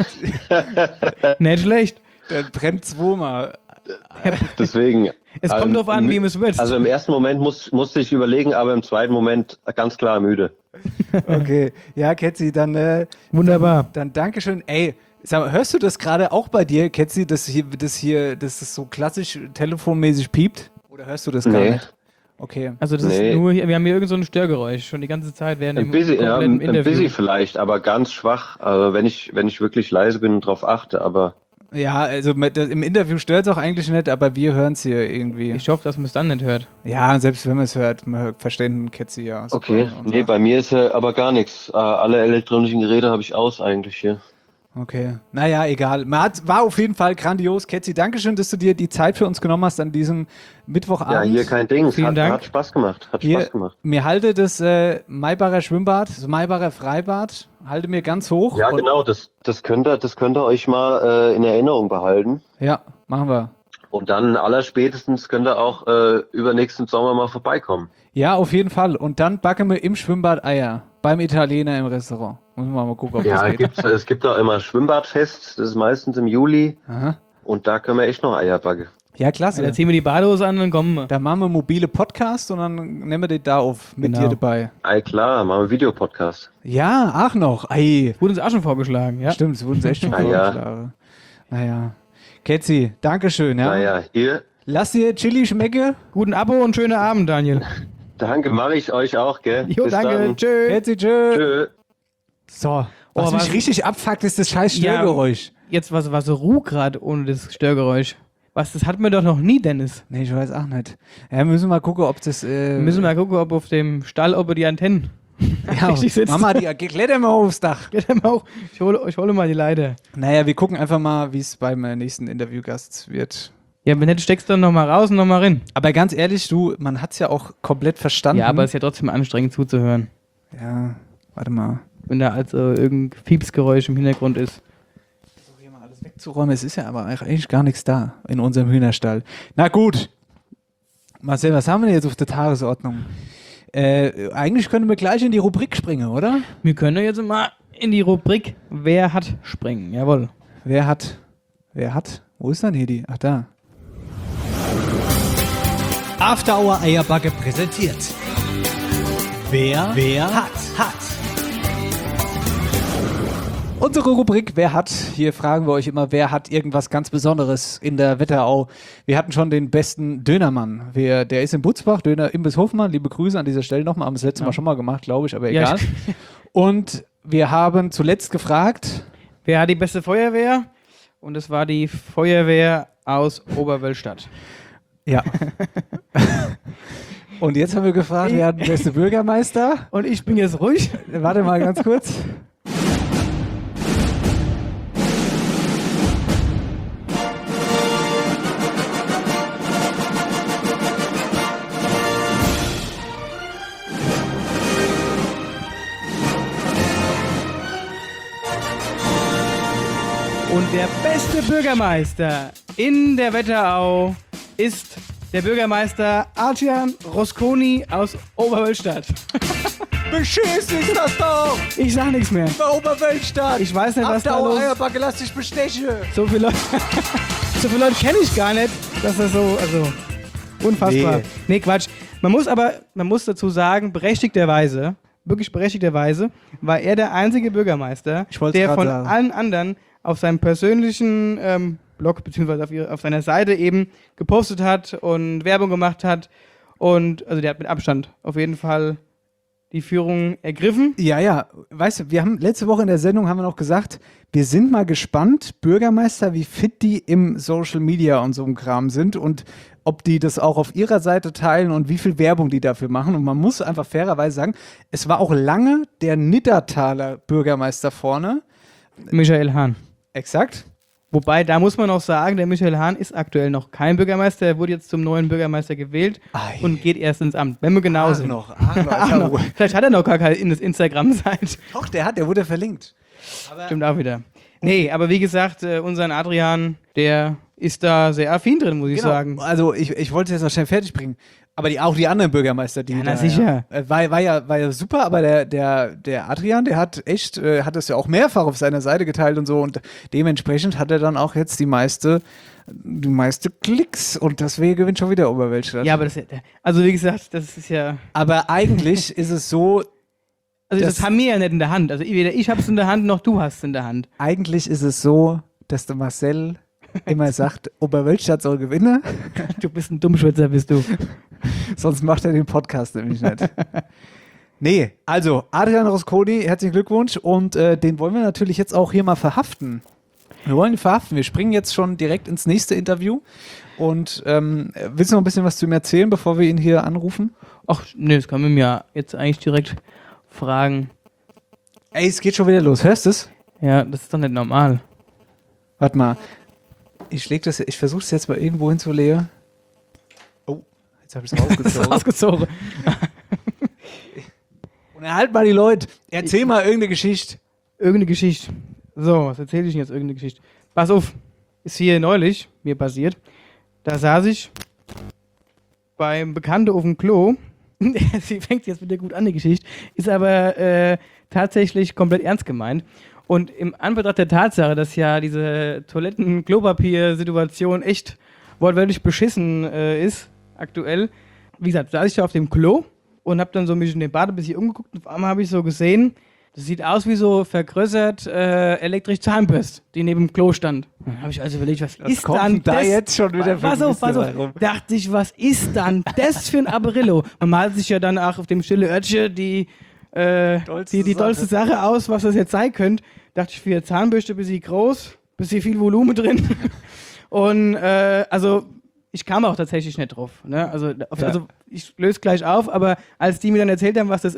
Nicht schlecht. Der brennt zweimal. Deswegen. Es kommt ähm, drauf an, mü- wie man es wird. Also im ersten Moment muss, musste ich überlegen, aber im zweiten Moment ganz klar müde. Okay, ja, Ketzi, dann, äh, Wunderbar. dann Dankeschön. Ey, sag mal, hörst du das gerade auch bei dir, Ketzi, dass hier, das hier, dass es so klassisch telefonmäßig piept? Oder hörst du das gar Nee. nicht? Okay. Also das Nee. ist nur hier, wir haben hier irgend so ein Störgeräusch schon die ganze Zeit während Ein dem bisschen, ja, kompletten ein Interview. bisschen vielleicht, aber ganz schwach. Also wenn ich, wenn ich wirklich leise bin und drauf achte, aber Ja, also mit, im Interview stört es auch eigentlich nicht, aber wir hören es hier irgendwie. Ich hoffe, dass man es dann nicht hört. Ja, selbst wenn man es hört, man hört, verstehen Ketzi ja. super. okay. Und Nee, so. bei mir ist ja aber gar nichts. Äh, alle elektronischen Geräte habe ich aus eigentlich hier. Okay, naja, egal. Man hat, war auf jeden Fall grandios. Ketzi, Dankeschön, dass du dir die Zeit für uns genommen hast an diesem Mittwochabend. Ja, hier kein Ding. Vielen hat, Dank. hat Spaß gemacht. Hat Hier, Spaß gemacht. mir halte das äh, Maybacher Schwimmbad, das Maybacher Freibad, halte mir ganz hoch. Ja, und- genau. Das, das könnt ihr, das könnt ihr euch mal äh, in Erinnerung behalten. Ja, machen wir. Und dann allerspätestens könnt ihr auch äh, übernächsten Sommer mal vorbeikommen. Ja, auf jeden Fall. Und dann backen wir im Schwimmbad Eier. Beim Italiener im Restaurant. Müssen wir mal gucken, ob Ja, das geht. gibt's, es gibt auch immer Schwimmbadfest. Das ist meistens im Juli. Aha. Und da können wir echt noch Eier backen. Ja, klasse. Dann ziehen wir die Badehose an und dann kommen wir. Da machen wir mobile Podcast und dann nehmen wir die da auf mit Genau. dir dabei. Ei, klar, machen wir Videopodcast. Ja, ach noch. Ei. Wurde uns auch schon vorgeschlagen, ja. Stimmt, es wurden uns echt schon Ah, ja. vorgeschlagen. Naja. Ketzi, Dankeschön, ja. Naja, hier, Lass dir Chili schmecke. Guten Abo und schönen Abend, Daniel. danke, mache ich euch auch, gell? Jo, Bis danke. dann. Tschö. Ketzi, tschö. Tschö. So. Was Oh, mich was- richtig abfuckt, ist das scheiß Störgeräusch. Jetzt was, was so Ruh gerade ohne das Störgeräusch. Was, das hatten wir doch noch nie, Dennis. Nee, ich weiß auch nicht. Ja, müssen wir mal gucken, ob das. Äh, Wir müssen mal gucken, ob auf dem Stall, ob wir die Antennen Ja, richtig sitzt. Mama, die, kletter mal aufs Dach. Kletter mal hoch. Ich hole, ich hole mal die Leiter. Naja, wir gucken einfach mal, wie es beim äh, nächsten Interviewgast wird. Ja, wenn nicht, steckst du dann nochmal raus und nochmal rein. Aber ganz ehrlich, du, man hat es ja auch komplett verstanden. Ja, aber es ist ja trotzdem anstrengend zuzuhören. Ja, warte mal. Wenn da also irgendein Piepsgeräusch im Hintergrund ist. Wegzuräumen, es ist ja aber eigentlich gar nichts da in unserem Hühnerstall. Na gut. Marcel, was haben wir denn jetzt auf der Tagesordnung? Äh, eigentlich können wir gleich in die Rubrik springen, oder? Wir können jetzt mal in die Rubrik Wer hat springen, jawohl. Wer hat? Wer hat? Wo ist denn hier die? Ach, da. After Hour Eierbacke präsentiert. Wer, wer hat, hat. Unsere Rubrik Wer hat? Hier fragen wir euch immer, wer hat irgendwas ganz Besonderes in der Wetterau? Wir hatten schon den besten Dönermann. Wer, der ist in Butzbach, Döner Imbiss Hofmann. Liebe Grüße an dieser Stelle nochmal. Haben wir das letzte Mal schon mal gemacht, glaube ich, aber egal. Ja. Und wir haben zuletzt gefragt, wer hat die beste Feuerwehr? Und es war die Feuerwehr aus Oberwölstadt. Ja. Und jetzt haben wir gefragt, wer hat den besten Bürgermeister? Und ich bin jetzt ruhig. Warte mal ganz kurz. Und der beste Bürgermeister in der Wetterau ist der Bürgermeister Adrian Rosconi aus Oberwölstadt. Beschissen ist das doch! Ich sag nichts mehr. Bei Oberwölstadt! Ich weiß nicht, was da los ist. Eierbacke, lass dich bestechen! So viele Leute, so viele Leute kenne ich gar nicht, dass das so, also unfassbar. Nee. nee, Quatsch. Man muss aber, man muss dazu sagen, berechtigterweise, wirklich berechtigterweise, war er der einzige Bürgermeister, der von sagen. allen anderen auf seinem persönlichen ähm, Blog beziehungsweise auf, ihre, auf seiner Seite eben gepostet hat und Werbung gemacht hat. Und also der hat mit Abstand auf jeden Fall die Führung ergriffen. Ja, ja. Weißt du, wir haben letzte Woche in der Sendung haben wir noch gesagt, wir sind mal gespannt, Bürgermeister, wie fit die im Social Media und so einem Kram sind und ob die das auch auf ihrer Seite teilen und wie viel Werbung die dafür machen. Und man muss einfach fairerweise sagen, es war auch lange der Niddertaler Bürgermeister vorne. Michael Hahn. Exakt. Wobei, da muss man auch sagen, der Michael Hahn ist aktuell noch kein Bürgermeister. Er wurde jetzt zum neuen Bürgermeister gewählt Ei. und geht erst ins Amt, wenn wir genau ach sind. Noch, ach noch, ach noch. Vielleicht hat er noch gar keine Instagram-Seite. Doch, der hat, der wurde verlinkt. Aber stimmt auch wieder. Nee, aber wie gesagt, äh, unseren Adrian, der ist da sehr affin drin, muss ich genau. sagen. Also ich, ich wollte es jetzt noch schnell fertig bringen. Aber die, auch die anderen Bürgermeister, die. Ja, na da, sicher. Ja, war, war, ja, war ja super, aber der, der, der Adrian, der hat echt, äh, hat das ja auch mehrfach auf seiner Seite geteilt und so und dementsprechend hat er dann auch jetzt die meiste, die meiste Klicks und deswegen gewinnt schon wieder Oberwölstadt. Ja, aber das, also wie gesagt, das ist ja. Aber eigentlich ist es so. Also das haben wir ja nicht in der Hand. Also weder ich hab's in der Hand, noch du hast es in der Hand. Eigentlich ist es so, dass der Marcel immer sagt, Oberwölstadt soll gewinnen. Du bist ein Dummschwätzer, bist du. Sonst macht er den Podcast nämlich nicht. Nee, also Adrian Rosconi, herzlichen Glückwunsch und äh, den wollen wir natürlich jetzt auch hier mal verhaften. Wir wollen ihn verhaften. Wir springen jetzt schon direkt ins nächste Interview und ähm, willst du noch ein bisschen was zu ihm erzählen, bevor wir ihn hier anrufen? Ach, nee, das kann man mir jetzt eigentlich direkt fragen. Ey, es geht schon wieder los. Hörst du es? Ja, das ist doch nicht normal. Warte mal. Ich leg das, ich versuche es jetzt mal irgendwo hinzulegen. Oh, jetzt habe ich es rausgezogen. rausgezogen. Und erhalt mal die Leute. Erzähl mal irgendeine Geschichte. Irgendeine Geschichte. So, was erzähle ich denn jetzt? Irgendeine Geschichte. Pass auf, ist hier neulich mir passiert. Da saß ich beim Bekannten auf dem Klo. Sie fängt jetzt wieder gut an, die Geschichte. Ist aber äh, tatsächlich komplett ernst gemeint. Und im Anbetracht der Tatsache, dass ja diese Toiletten-Klopapier-Situation echt wortwörtlich beschissen äh, ist, aktuell, wie gesagt, saß ich da auf dem Klo und hab dann so mich in den Bad ein bisschen umgeguckt und auf einmal habe ich so gesehen, das sieht aus wie so vergrößert äh, elektrisch Zahnbürste, die neben dem Klo stand. Dann habe ich also überlegt, was, was ist dann da das? jetzt schon wieder für pass auf, pass auf. Dachte ich, was ist dann das für ein Apparillo? Man malt sich ja dann auch auf dem stille Örtchen die, äh, die, die dollste Sache aus, was das jetzt sein könnte. Dachte ich, für eine Zahnbürste ein bisschen groß, ein bisschen viel Volumen drin. Und äh, also ich kam auch tatsächlich nicht drauf. Ne? Also, auf, ja. also ich löse gleich auf, aber als die mir dann erzählt haben, was das ist,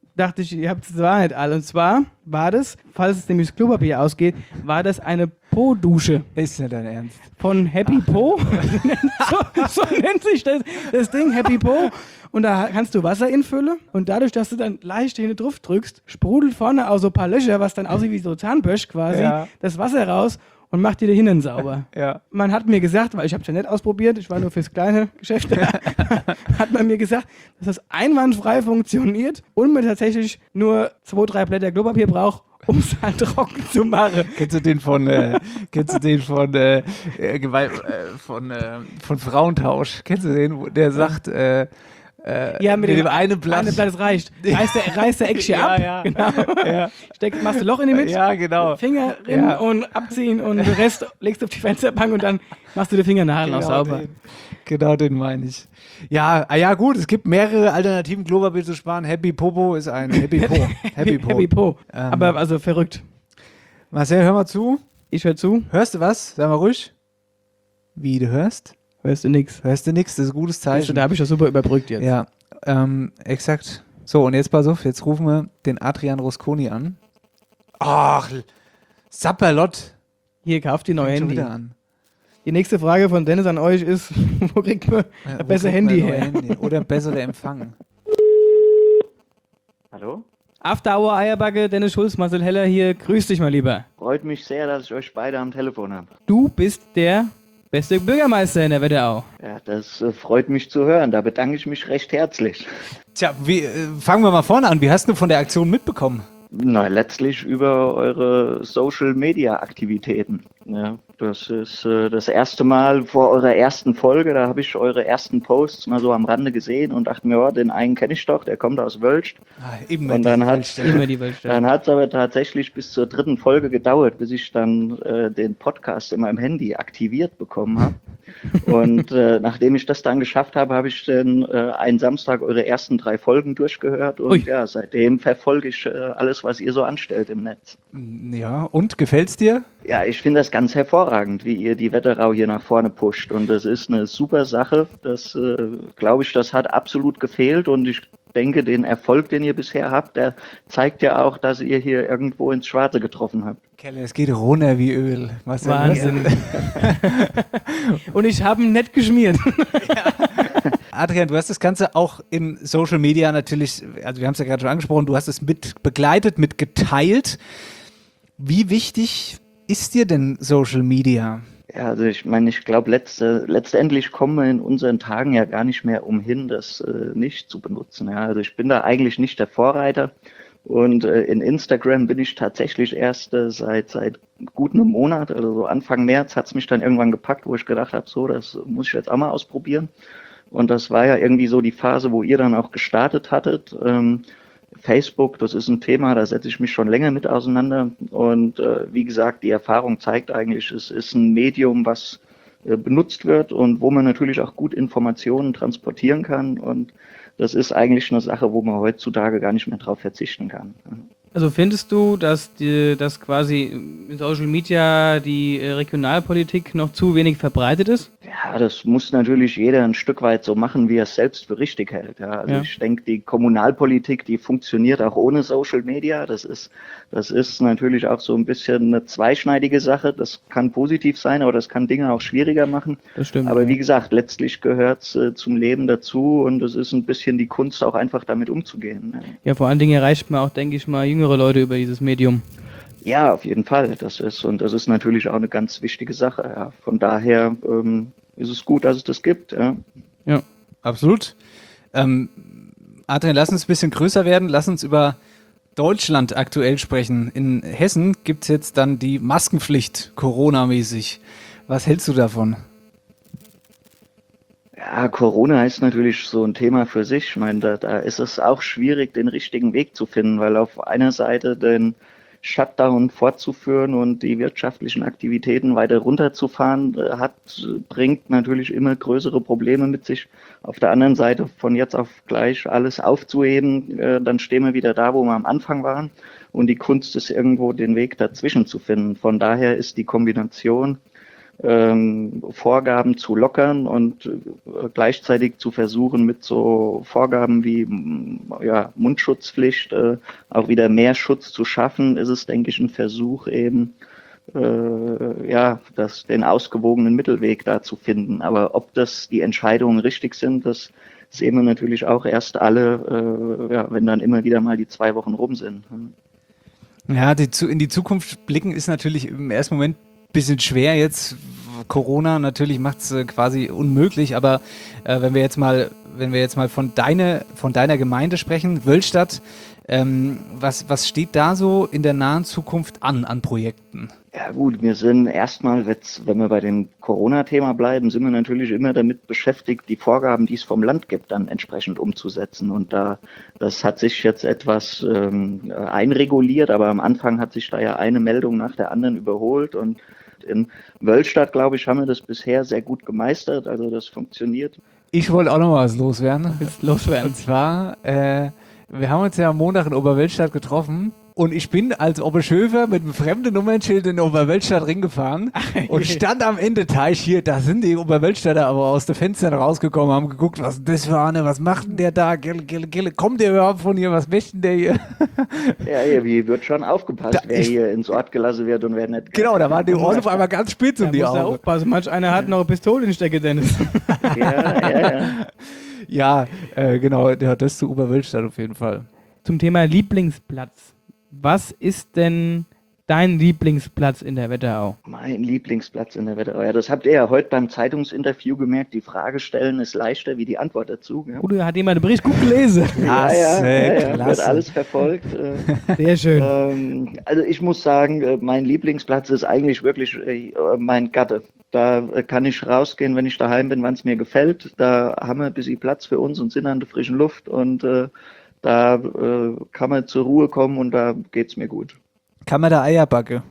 dachte ich, ihr habt es zwar nicht alle. Und zwar war das, falls es nämlich das Klopapier ausgeht, war das eine Po-Dusche. Ist nicht dein Ernst. Von Happy Po. so, so nennt sich das, das Ding, Happy Po. Und da kannst du Wasser infüllen und dadurch, dass du dann leicht hin drauf drückst, sprudelt vorne aus so ein paar Löcher, was dann aussieht wie so Zahnbürste quasi, Ja. das Wasser raus und macht dir da hinten sauber. Ja. Man hat mir gesagt, weil ich habe es ja nicht ausprobiert, ich war nur fürs kleine Geschäft, hat man mir gesagt, dass das einwandfrei funktioniert und man tatsächlich nur zwei, drei Blätter Klopapier braucht, um es halt trocken zu machen. Kennst du den von, äh, kennst du den von, äh, äh, Gewalt, äh, von, äh, von Frauentausch? Kennst du den, wo der sagt, äh, äh, Ja, mit, mit dem, dem einen Blatt. Eine Blatt, das reicht. Reißt der, reißt der Eckchen Ja, ab, ja. genau. Ja. Steck, machst du Loch in die Mitte, Ja, genau. Finger rein Ja. und abziehen und den Rest legst du auf die Fensterbank und dann machst du die Fingernagel noch sauber. Den, genau den meine ich. Ja, ah ja gut, es gibt mehrere Alternativen, Klopapier zu sparen. Happy Popo ist ein Happy Po. Happy Po. Happy Po. Ähm, Aber also verrückt. Marcel, hör mal zu. Ich hör zu. Hörst du was? Sag mal ruhig. Wie, du hörst? Hörst du nix. Hörst du nix, das ist ein gutes Zeichen. Weißt du, da habe ich das super überbrückt jetzt. Ja, ähm, exakt. So, und jetzt pass auf, jetzt rufen wir den Adrian Rosconi an. Ach, Sapperlot. Hier, kauft die neue Fängt schon Handy. wieder an. Die nächste Frage von Dennis an euch ist, wo kriegt man Ja, ein wo besseres kriegt man Handy ein her? neues Handy? Oder bessere Empfang. Hallo? After Hour Eierbacke, Dennis Schulz, Marcel Heller hier. Grüß dich mal lieber. Freut mich sehr, dass ich euch beide am Telefon habe. Du bist der beste Bürgermeister in der Wetterau. Ja, das äh, freut mich zu hören. Da bedanke ich mich recht herzlich. Tja, wie, äh, fangen wir mal vorne an. Wie hast du von der Aktion mitbekommen? Na, letztlich über eure Social-Media-Aktivitäten. Ja, das ist äh, das erste Mal vor eurer ersten Folge, da habe ich eure ersten Posts mal so am Rande gesehen und dachte mir, ja, den einen kenne ich doch, der kommt aus Wölst. Ah, immer Und dann hat Immer die Wölste. dann hat es aber tatsächlich bis zur dritten Folge gedauert, bis ich dann äh, den Podcast in meinem Handy aktiviert bekommen habe. Und äh, nachdem ich das dann geschafft habe, habe ich dann äh, einen Samstag eure ersten drei Folgen durchgehört und Ui. ja, seitdem verfolge ich äh, alles, was ihr so anstellt im Netz. Ja, und gefällt's dir? Ja, ich finde das ganz hervorragend, wie ihr die Wetterau hier nach vorne pusht und das ist eine super Sache. Das äh, glaube ich, das hat absolut gefehlt und ich denke, den Erfolg, den ihr bisher habt, der zeigt ja auch, dass ihr hier irgendwo ins Schwarze getroffen habt. Kelle, es geht runter wie Öl. Was denn Wahnsinn. Und ich habe ihn nett geschmiert. Adrian, du hast das Ganze auch in Social Media natürlich, also wir haben es ja gerade schon angesprochen, du hast es mit begleitet, mit geteilt. Wie wichtig ist dir denn Social Media? Ja, also ich meine, ich glaube, letzte, letztendlich kommen wir in unseren Tagen ja gar nicht mehr umhin, das äh, nicht zu benutzen. Ja, also ich bin da eigentlich nicht der Vorreiter und äh, in Instagram bin ich tatsächlich erst äh, seit seit gut einem Monat, also so Anfang März hat's mich dann irgendwann gepackt, wo ich gedacht habe, so, das muss ich jetzt auch mal ausprobieren. Und das war ja irgendwie so die Phase, wo ihr dann auch gestartet hattet. Ähm, Facebook, das ist ein Thema, da setze ich mich schon länger mit auseinander. Und äh, wie gesagt, die Erfahrung zeigt eigentlich, es ist ein Medium, was äh, benutzt wird und wo man natürlich auch gut Informationen transportieren kann. Und das ist eigentlich eine Sache, wo man heutzutage gar nicht mehr drauf verzichten kann. Also findest du, dass, die, dass quasi in Social Media die äh, Regionalpolitik noch zu wenig verbreitet ist? Ja, das muss natürlich jeder ein Stück weit so machen, wie er es selbst für richtig hält. Ja, also Ja. ich denke, die Kommunalpolitik, die funktioniert auch ohne Social Media. Das ist, das ist natürlich auch so ein bisschen eine zweischneidige Sache. Das kann positiv sein, aber das kann Dinge auch schwieriger machen. Das stimmt. Aber wie gesagt, letztlich gehört es äh, zum Leben dazu und es ist ein bisschen die Kunst, auch einfach damit umzugehen. Ja. Ja, vor allen Dingen erreicht man auch, denke ich mal, jüngere Leute über dieses Medium. Ja, auf jeden Fall. Das ist, und das ist natürlich auch eine ganz wichtige Sache. Ja. Von daher ähm, ist es gut, dass es das gibt. Ja. Ja, absolut. Ähm, Adrian, lass uns ein bisschen größer werden. Lass uns über Deutschland aktuell sprechen. In Hessen gibt es jetzt dann die Maskenpflicht, Corona-mäßig. Was hältst du davon? Ja, Corona ist natürlich so ein Thema für sich. Ich meine, da, da ist es auch schwierig, den richtigen Weg zu finden, weil auf einer Seite den Shutdown fortzuführen und die wirtschaftlichen Aktivitäten weiter runterzufahren, äh, hat, bringt natürlich immer größere Probleme mit sich. Auf der anderen Seite von jetzt auf gleich alles aufzuheben, äh, dann stehen wir wieder da, wo wir am Anfang waren. Und die Kunst ist irgendwo, den Weg dazwischen zu finden. Von daher ist die Kombination ähm, Vorgaben zu lockern und äh, gleichzeitig zu versuchen, mit so Vorgaben wie ja, Mundschutzpflicht äh, auch wieder mehr Schutz zu schaffen, ist es, denke ich, ein Versuch eben, äh, ja, das, den ausgewogenen Mittelweg da zu finden. Aber ob das die Entscheidungen richtig sind, das sehen wir natürlich auch erst alle, äh, ja, wenn dann immer wieder mal die zwei Wochen rum sind. Ja, die, in die Zukunft blicken ist natürlich im ersten Moment ein bisschen schwer jetzt. Corona natürlich macht es äh, quasi unmöglich, aber äh, wenn wir jetzt mal, wenn wir jetzt mal von, deine, von deiner Gemeinde sprechen, Wöllstadt, ähm, was, was steht da so in der nahen Zukunft an, an Projekten? Ja gut, wir sind erstmal, wenn wir bei dem Corona-Thema bleiben, sind wir natürlich immer damit beschäftigt, die Vorgaben, die es vom Land gibt, dann entsprechend umzusetzen. Und da, das hat sich jetzt etwas ähm, einreguliert, aber am Anfang hat sich da ja eine Meldung nach der anderen überholt. Und in Wöllstadt, glaube ich, haben wir das bisher sehr gut gemeistert. Also das funktioniert. Ich wollte auch noch was loswerden. loswerden. Und zwar, äh, wir haben uns ja am Montag in Oberwöllstadt getroffen. Und ich bin als Oberschöfer mit einem fremden Nummernschild in den Oberwöllstadt Ring gefahren und stand am Endeteich hier, da sind die Oberwöllstadter aber aus den Fenstern rausgekommen, haben geguckt, was ist das für eine, was macht denn der da, gille, gille, gille, kommt der überhaupt von hier, was möchte denn der hier? Ja, hier wird schon aufgepasst, da, wer hier ins Ort gelassen wird und wer nicht. Genau, da waren die Ohren auf einmal ganz spitz um die Augen. Da muss er aufpassen, manch einer hat noch eine Pistole in Stecke, Dennis. Ja, ja, ja. Ja, äh, genau, ja, das zu Oberwöllstadt auf jeden Fall. Zum Thema Lieblingsplatz. Was ist denn dein Lieblingsplatz in der Wetterau? Mein Lieblingsplatz in der Wetterau. Ja, das habt ihr ja heute beim Zeitungsinterview gemerkt. Die Frage stellen ist leichter wie die Antwort dazu. Ja? Gut, hat jemand den Bericht gut gelesen. Ja, ja, ja, ja, wird alles verfolgt. Sehr schön. Ähm, also ich muss sagen, mein Lieblingsplatz ist eigentlich wirklich äh, mein Gatte. Da kann ich rausgehen, wenn ich daheim bin, wann es mir gefällt. Da haben wir ein bisschen Platz für uns und sind an der frischen Luft und äh, Da äh, kann man zur Ruhe kommen und da geht's mir gut. Kann man da Eier backen?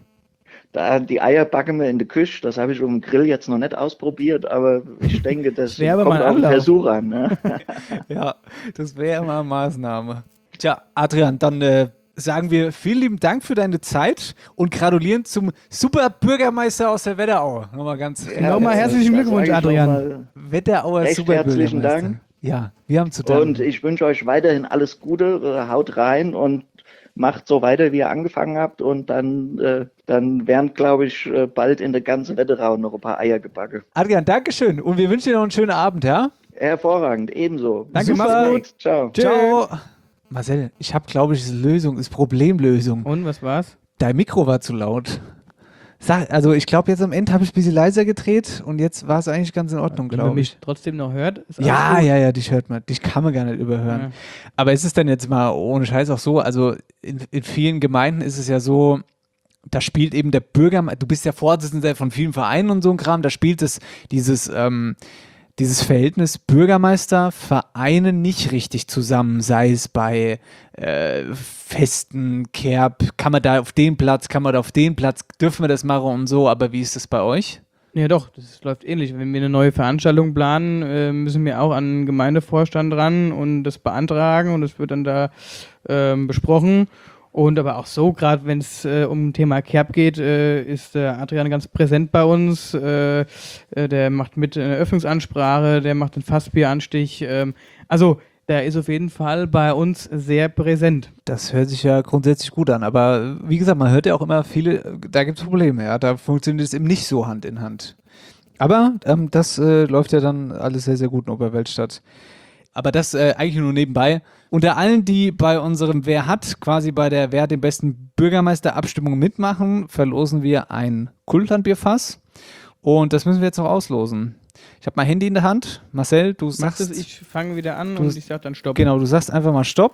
Da, die Eier backen wir in der Küche. Das habe ich auf dem Grill jetzt noch nicht ausprobiert, aber ich denke, das kommt auf den Versuch an. Ne? Ja, das wäre immer eine Maßnahme. Tja, Adrian, dann äh, sagen wir vielen lieben Dank für deine Zeit und gratulieren zum super Bürgermeister aus der Wetterau. Nochmal ganz ja, Nochmal herzlichen Glückwunsch, Adrian. Wetterauer recht super herzlichen Bürgermeister. Dank. Ja, wir haben zu danken. Und ich wünsche euch weiterhin alles Gute, haut rein und macht so weiter, wie ihr angefangen habt. Und dann, äh, dann werden, glaube ich, bald in der ganzen Wetterau noch ein paar Eier gebacken. Adrian, Dankeschön. Und wir wünschen dir noch einen schönen Abend, ja? Hervorragend, ebenso. Danke, mach's gut. Ciao. Ciao. Marcel, ich habe, glaube ich, diese Lösung, ist Problemlösung. Und, was war's? Dein Mikro war zu laut. Sag, also ich glaube, jetzt am Ende habe ich ein bisschen leiser gedreht und jetzt war es eigentlich ganz in Ordnung, glaube ich. Wenn man mich trotzdem noch hört, ist alles Ja, gut. ja, ja, dich hört man. Dich kann man gar nicht überhören. Ja. Aber ist es denn jetzt mal ohne Scheiß auch so, also in, in vielen Gemeinden ist es ja so, da spielt eben der Bürgermeister, du bist ja Vorsitzender von vielen Vereinen und so ein Kram, da spielt es dieses, ähm, dieses Verhältnis Bürgermeister-Vereine nicht richtig zusammen, sei es bei äh, Festen, Kerb, kann man da auf den Platz, kann man da auf den Platz, dürfen wir das machen und so, aber wie ist das bei euch? Ja doch, das läuft ähnlich. Wenn wir eine neue Veranstaltung planen, äh, müssen wir auch an den Gemeindevorstand ran und das beantragen und das wird dann da ähm, besprochen. Und aber auch so, gerade wenn es äh, um Thema Kerb geht, äh, ist äh, Adrian ganz präsent bei uns. Äh, äh, der macht mit eine Öffnungsansprache, der macht den Fassbieranstich. Ähm, also der ist auf jeden Fall bei uns sehr präsent. Das hört sich ja grundsätzlich gut an, aber wie gesagt, man hört ja auch immer viele, da gibt es Probleme, ja, da funktioniert es eben nicht so Hand in Hand. Aber ähm, das äh, läuft ja dann alles sehr, sehr gut in Oberwöllstadt. Aber das äh, eigentlich nur nebenbei. Unter allen, die bei unserem Wer hat, quasi bei der Wer hat den besten Bürgermeister-Abstimmung mitmachen, verlosen wir ein Kultlandbierfass. Und das müssen wir jetzt noch auslosen. Ich habe mein Handy in der Hand. Marcel, du Mach sagst... das, ich fange wieder an du, und ich sag dann Stopp. Genau, du sagst einfach mal Stopp.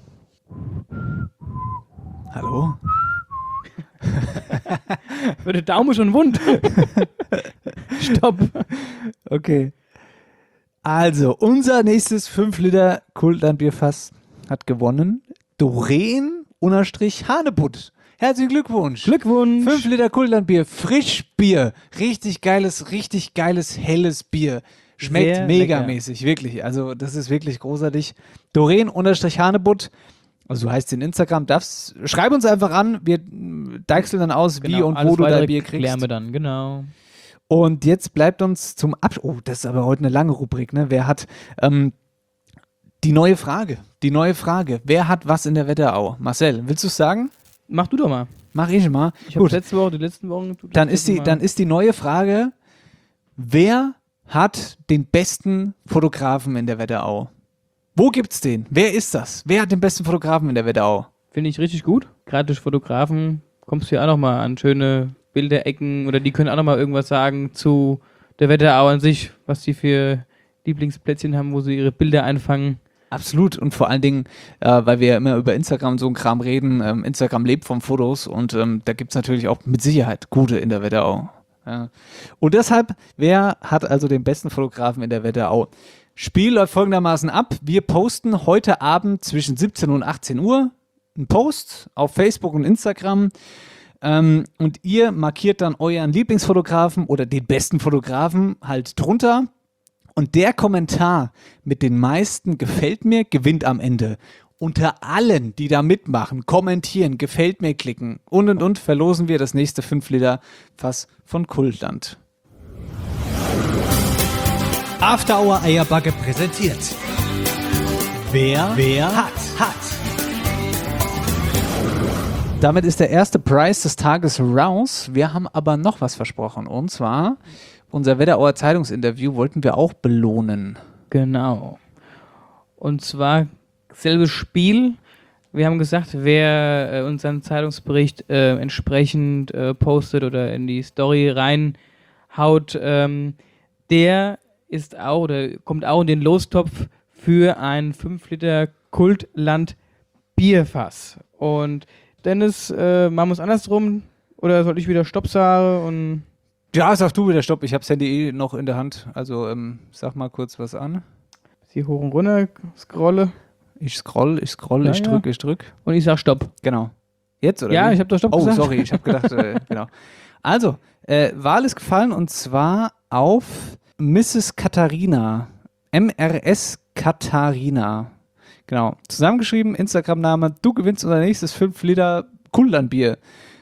Hallo? Für den Daumen schon wund. Stopp. Okay. Also, unser nächstes fünf Liter Kultlandbierfass hat gewonnen. Doreen unterstrich Hanebutt. Herzlichen Glückwunsch. Glückwunsch. fünf Liter Kultlandbier, Frischbier. Richtig geiles, richtig geiles, helles Bier. Schmeckt Sehr megamäßig, wirklich. Also, das ist wirklich großartig. Doreen unterstrich Hanebutt. Also, du heißt in Instagram. Darfst, schreib uns einfach an. Wir deichseln dann aus, wie Genau, und alles wo du weitere dein Bier kriegst. klären wir dann, genau. Und jetzt bleibt uns zum Abschluss, oh, das ist aber heute eine lange Rubrik, ne? Wer hat, ähm, die neue Frage, die neue Frage, wer hat was in der Wetterau? Marcel, willst du es sagen? Mach du doch mal. Mach ich mal. Ich habe letzte Woche, die letzten Wochen... Dann ist, die, dann ist die neue Frage, wer hat den besten Fotografen in der Wetterau? Wo gibt's den? Wer ist das? Wer hat den besten Fotografen in der Wetterau? Finde ich richtig gut. Gerade durch Fotografen kommst du ja auch nochmal an schöne Bilderecken oder die können auch nochmal irgendwas sagen zu der Wetterau an sich, was die für Lieblingsplätzchen haben, wo sie ihre Bilder einfangen. Absolut und vor allen Dingen, äh, weil wir ja immer über Instagram so einen Kram reden, ähm, Instagram lebt von Fotos und ähm, da gibt es natürlich auch mit Sicherheit gute in der Wetterau. Ja. Und deshalb, wer hat also den besten Fotografen in der Wetterau? Spiel läuft folgendermaßen ab. Wir posten heute Abend zwischen siebzehn und achtzehn Uhr einen Post auf Facebook und Instagram. Ähm, und ihr markiert dann euren Lieblingsfotografen oder den besten Fotografen halt drunter. Und der Kommentar mit den meisten gefällt mir, gewinnt am Ende. Unter allen, die da mitmachen, kommentieren, gefällt mir klicken und und und verlosen wir das nächste fünf Liter Fass von Kultland. After Hour Eierbacke präsentiert. Wer, wer hat, hat. Damit ist der erste Preis des Tages raus. Wir haben aber noch was versprochen. Und zwar unser Wetterauer Zeitungsinterview wollten wir auch belohnen. Genau. Und zwar selbes Spiel. Wir haben gesagt, wer äh, unseren Zeitungsbericht äh, entsprechend äh, postet oder in die Story reinhaut, ähm, der ist auch oder kommt auch in den Lostopf für ein fünf Liter Kultland Bierfass. Und Dennis, äh, machen wir es andersrum oder soll ich wieder Stopp sagen? Und ja, sag du wieder Stopp. Ich habe das Handy eh noch in der Hand. Also ähm, sag mal kurz was an. Sie hoch und runter scrolle. Ich scroll, ich scroll, ja, ich drück, ja. ich drück. Und ich sag Stopp. Genau. Jetzt oder? Ja, wie? ich habe doch Stopp oh, gesagt. Oh, sorry, ich habe gedacht, äh, genau. Also, äh, Wahl ist gefallen und zwar auf Misses Katharina. M R S Katharina. Genau. Zusammengeschrieben, Instagram-Name. Du gewinnst unser nächstes fünf Liter Kultlandbier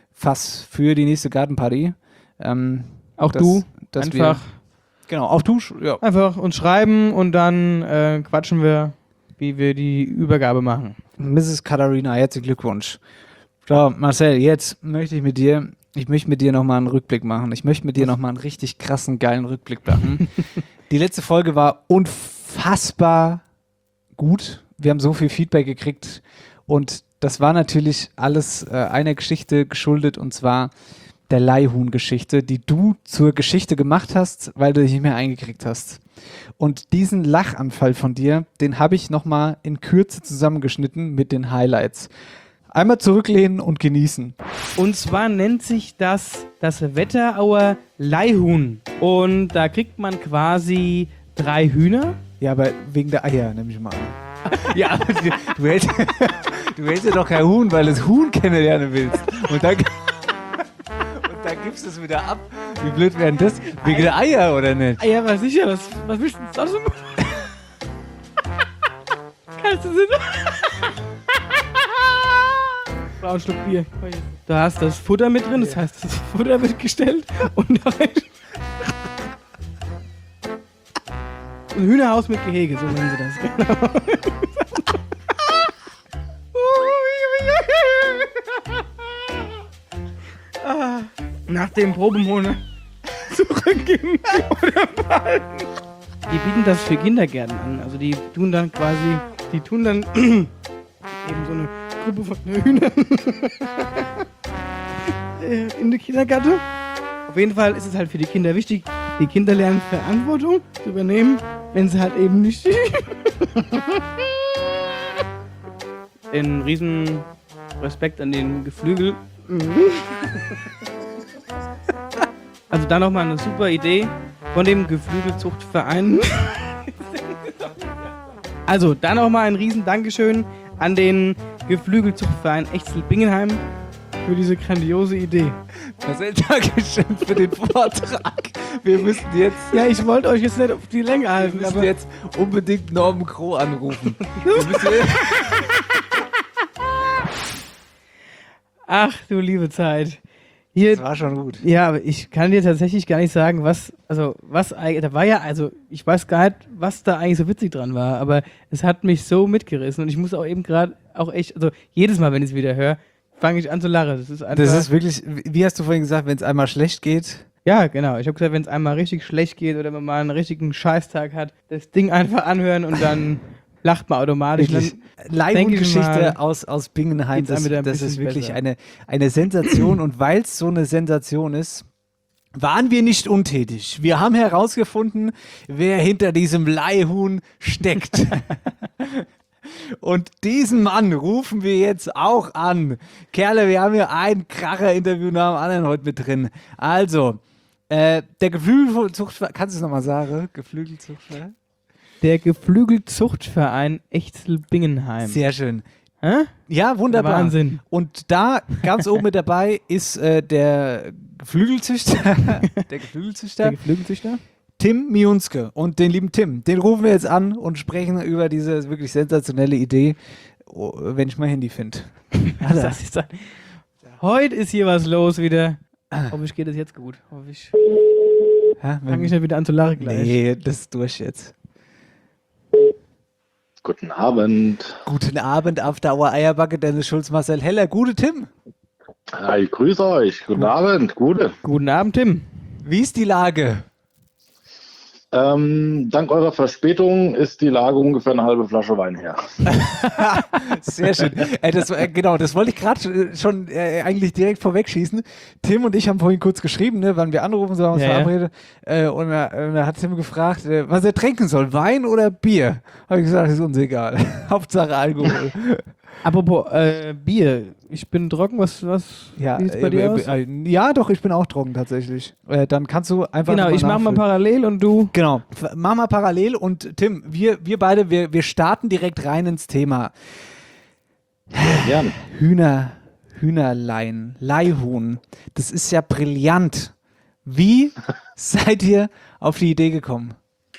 Fass für die nächste Gartenparty. Ähm, auch das, du. Dass einfach. Wir, genau, auch du. Ja. Einfach uns schreiben und dann äh, quatschen wir, wie wir die Übergabe machen. Misses Katharina, herzlichen Glückwunsch. So, Marcel, jetzt möchte ich mit dir, ich möchte mit dir nochmal einen Rückblick machen. Ich möchte mit dir nochmal einen richtig krassen, geilen Rückblick machen. Die letzte Folge war unfassbar gut. Wir haben so viel Feedback gekriegt und das war natürlich alles äh, einer Geschichte geschuldet und zwar der Leihhuhn-Geschichte, die du zur Geschichte gemacht hast, weil du dich nicht mehr eingekriegt hast. Und diesen Lachanfall von dir, den habe ich nochmal in Kürze zusammengeschnitten mit den Highlights. Einmal zurücklehnen und genießen. Und zwar nennt sich das das Wetterauer Leihhuhn. Und da kriegt man quasi drei Hühner. Ja, aber wegen der Eier, nehme ich mal an. Ja, aber du, du, hältst, du hältst ja doch kein Huhn, weil du das Huhn kennenlernen willst. Und dann, und dann gibst du es wieder ab. Wie blöd wäre denn das? Wegen der Eier, oder nicht? Eier, war sicher. Was, was willst du denn sonst machen? Kannst du sie noch? Brauch ein Schluck Bier. Du hast das Futter mit drin, das heißt, das Futter wird gestellt und da rein. Ein Hühnerhaus mit Gehege, so nennen sie das, genau. ah, nach dem Probemonat zurückgeben oder behalten. Die bieten das für Kindergärten an. Also die tun dann quasi, die tun dann eben so eine Gruppe von Hühnern in der Kindergarten. Auf jeden Fall ist es halt für die Kinder wichtig, die Kinder lernen Verantwortung zu übernehmen, wenn sie halt eben nicht einen riesen Respekt an den Geflügel. Also da nochmal eine super Idee von dem Geflügelzuchtverein. Also da nochmal ein riesen Dankeschön an den Geflügelzuchtverein Echzel-Bingenheim für diese grandiose Idee. Marcel, Dankeschön für den Vortrag. Wir müssen jetzt... Ja, ich wollte euch jetzt nicht auf die Länge halten, wir müssen aber... jetzt unbedingt Norman Kroh anrufen. Wir müssen Ach, du liebe Zeit. Hier, das war schon gut. Ja, aber ich kann dir tatsächlich gar nicht sagen, was, also, was eigentlich, da war ja, also, ich weiß gar nicht, was da eigentlich so witzig dran war, aber es hat mich so mitgerissen und ich muss auch eben gerade auch echt, also, jedes Mal, wenn ich es wieder höre, fange ich an zu lachen. Das ist einfach. Das ist wirklich, wie hast du vorhin gesagt, wenn es einmal schlecht geht? Ja, genau. Ich habe gesagt, wenn es einmal richtig schlecht geht oder wenn man mal einen richtigen Scheißtag hat, das Ding einfach anhören und dann lacht man automatisch. Leihhundgeschichte aus, aus Bingenheim, das, das ist wirklich eine, eine Sensation. Und weil es so eine Sensation ist, waren wir nicht untätig. Wir haben herausgefunden, wer hinter diesem Leihhuhn steckt. Und diesen Mann rufen wir jetzt auch an. Kerle, wir haben hier ein Kracher-Interview nach dem anderen heute mit drin. Also, äh, der Geflügelzuchtverein, kannst du es nochmal sagen? Geflügelzuchtverein? Der Geflügelzuchtverein Echzel-Bingenheim. Sehr schön. Hä? Ja, wunderbar. Wahnsinn. Und da ganz oben mit dabei ist äh, der Geflügelzüchter. der Geflügelzüchter. Der Geflügelzüchter. Tim Miunske. Und den lieben Tim, den rufen wir jetzt an und sprechen über diese wirklich sensationelle Idee, wenn ich mein Handy finde. Das ist dann, heute ist hier was los wieder. Hoffentlich geht es jetzt gut. Hoffentlich fange ich nicht wieder an zu lachen gleich. Nee, das ist durch jetzt. Guten Abend. Guten Abend auf der Auer Eierbacke, Dennis Schulz, Marcel Heller. Gute Tim. Hi, ich grüße euch. Guten Abend. Gute. Guten Abend, Tim. Wie ist die Lage? Ähm, dank eurer Verspätung ist die Lage ungefähr eine halbe Flasche Wein her. Sehr schön. Äh, das, äh, genau, das wollte ich gerade schon äh, eigentlich direkt vorwegschießen. Tim und ich haben vorhin kurz geschrieben, ne, wann wir anrufen, so haben wir uns ja, verabredet. Ja. Äh, und da äh, hat Tim gefragt, äh, was er trinken soll, Wein oder Bier? Habe ich gesagt, ist uns egal. Hauptsache Alkohol. Apropos äh, Bier, ich bin trocken, was, was ja, wie sieht's bei dir äh, aus? Äh, ja, doch, ich bin auch trocken tatsächlich. Äh, dann kannst du einfach Genau, ich mache mal parallel und du... Genau, mach mal parallel und Tim, wir, wir beide, wir, wir starten direkt rein ins Thema. Ja, gerne. Hühner, Hühnerlein, Leihhuhn, das ist ja brillant. Wie seid ihr auf die Idee gekommen?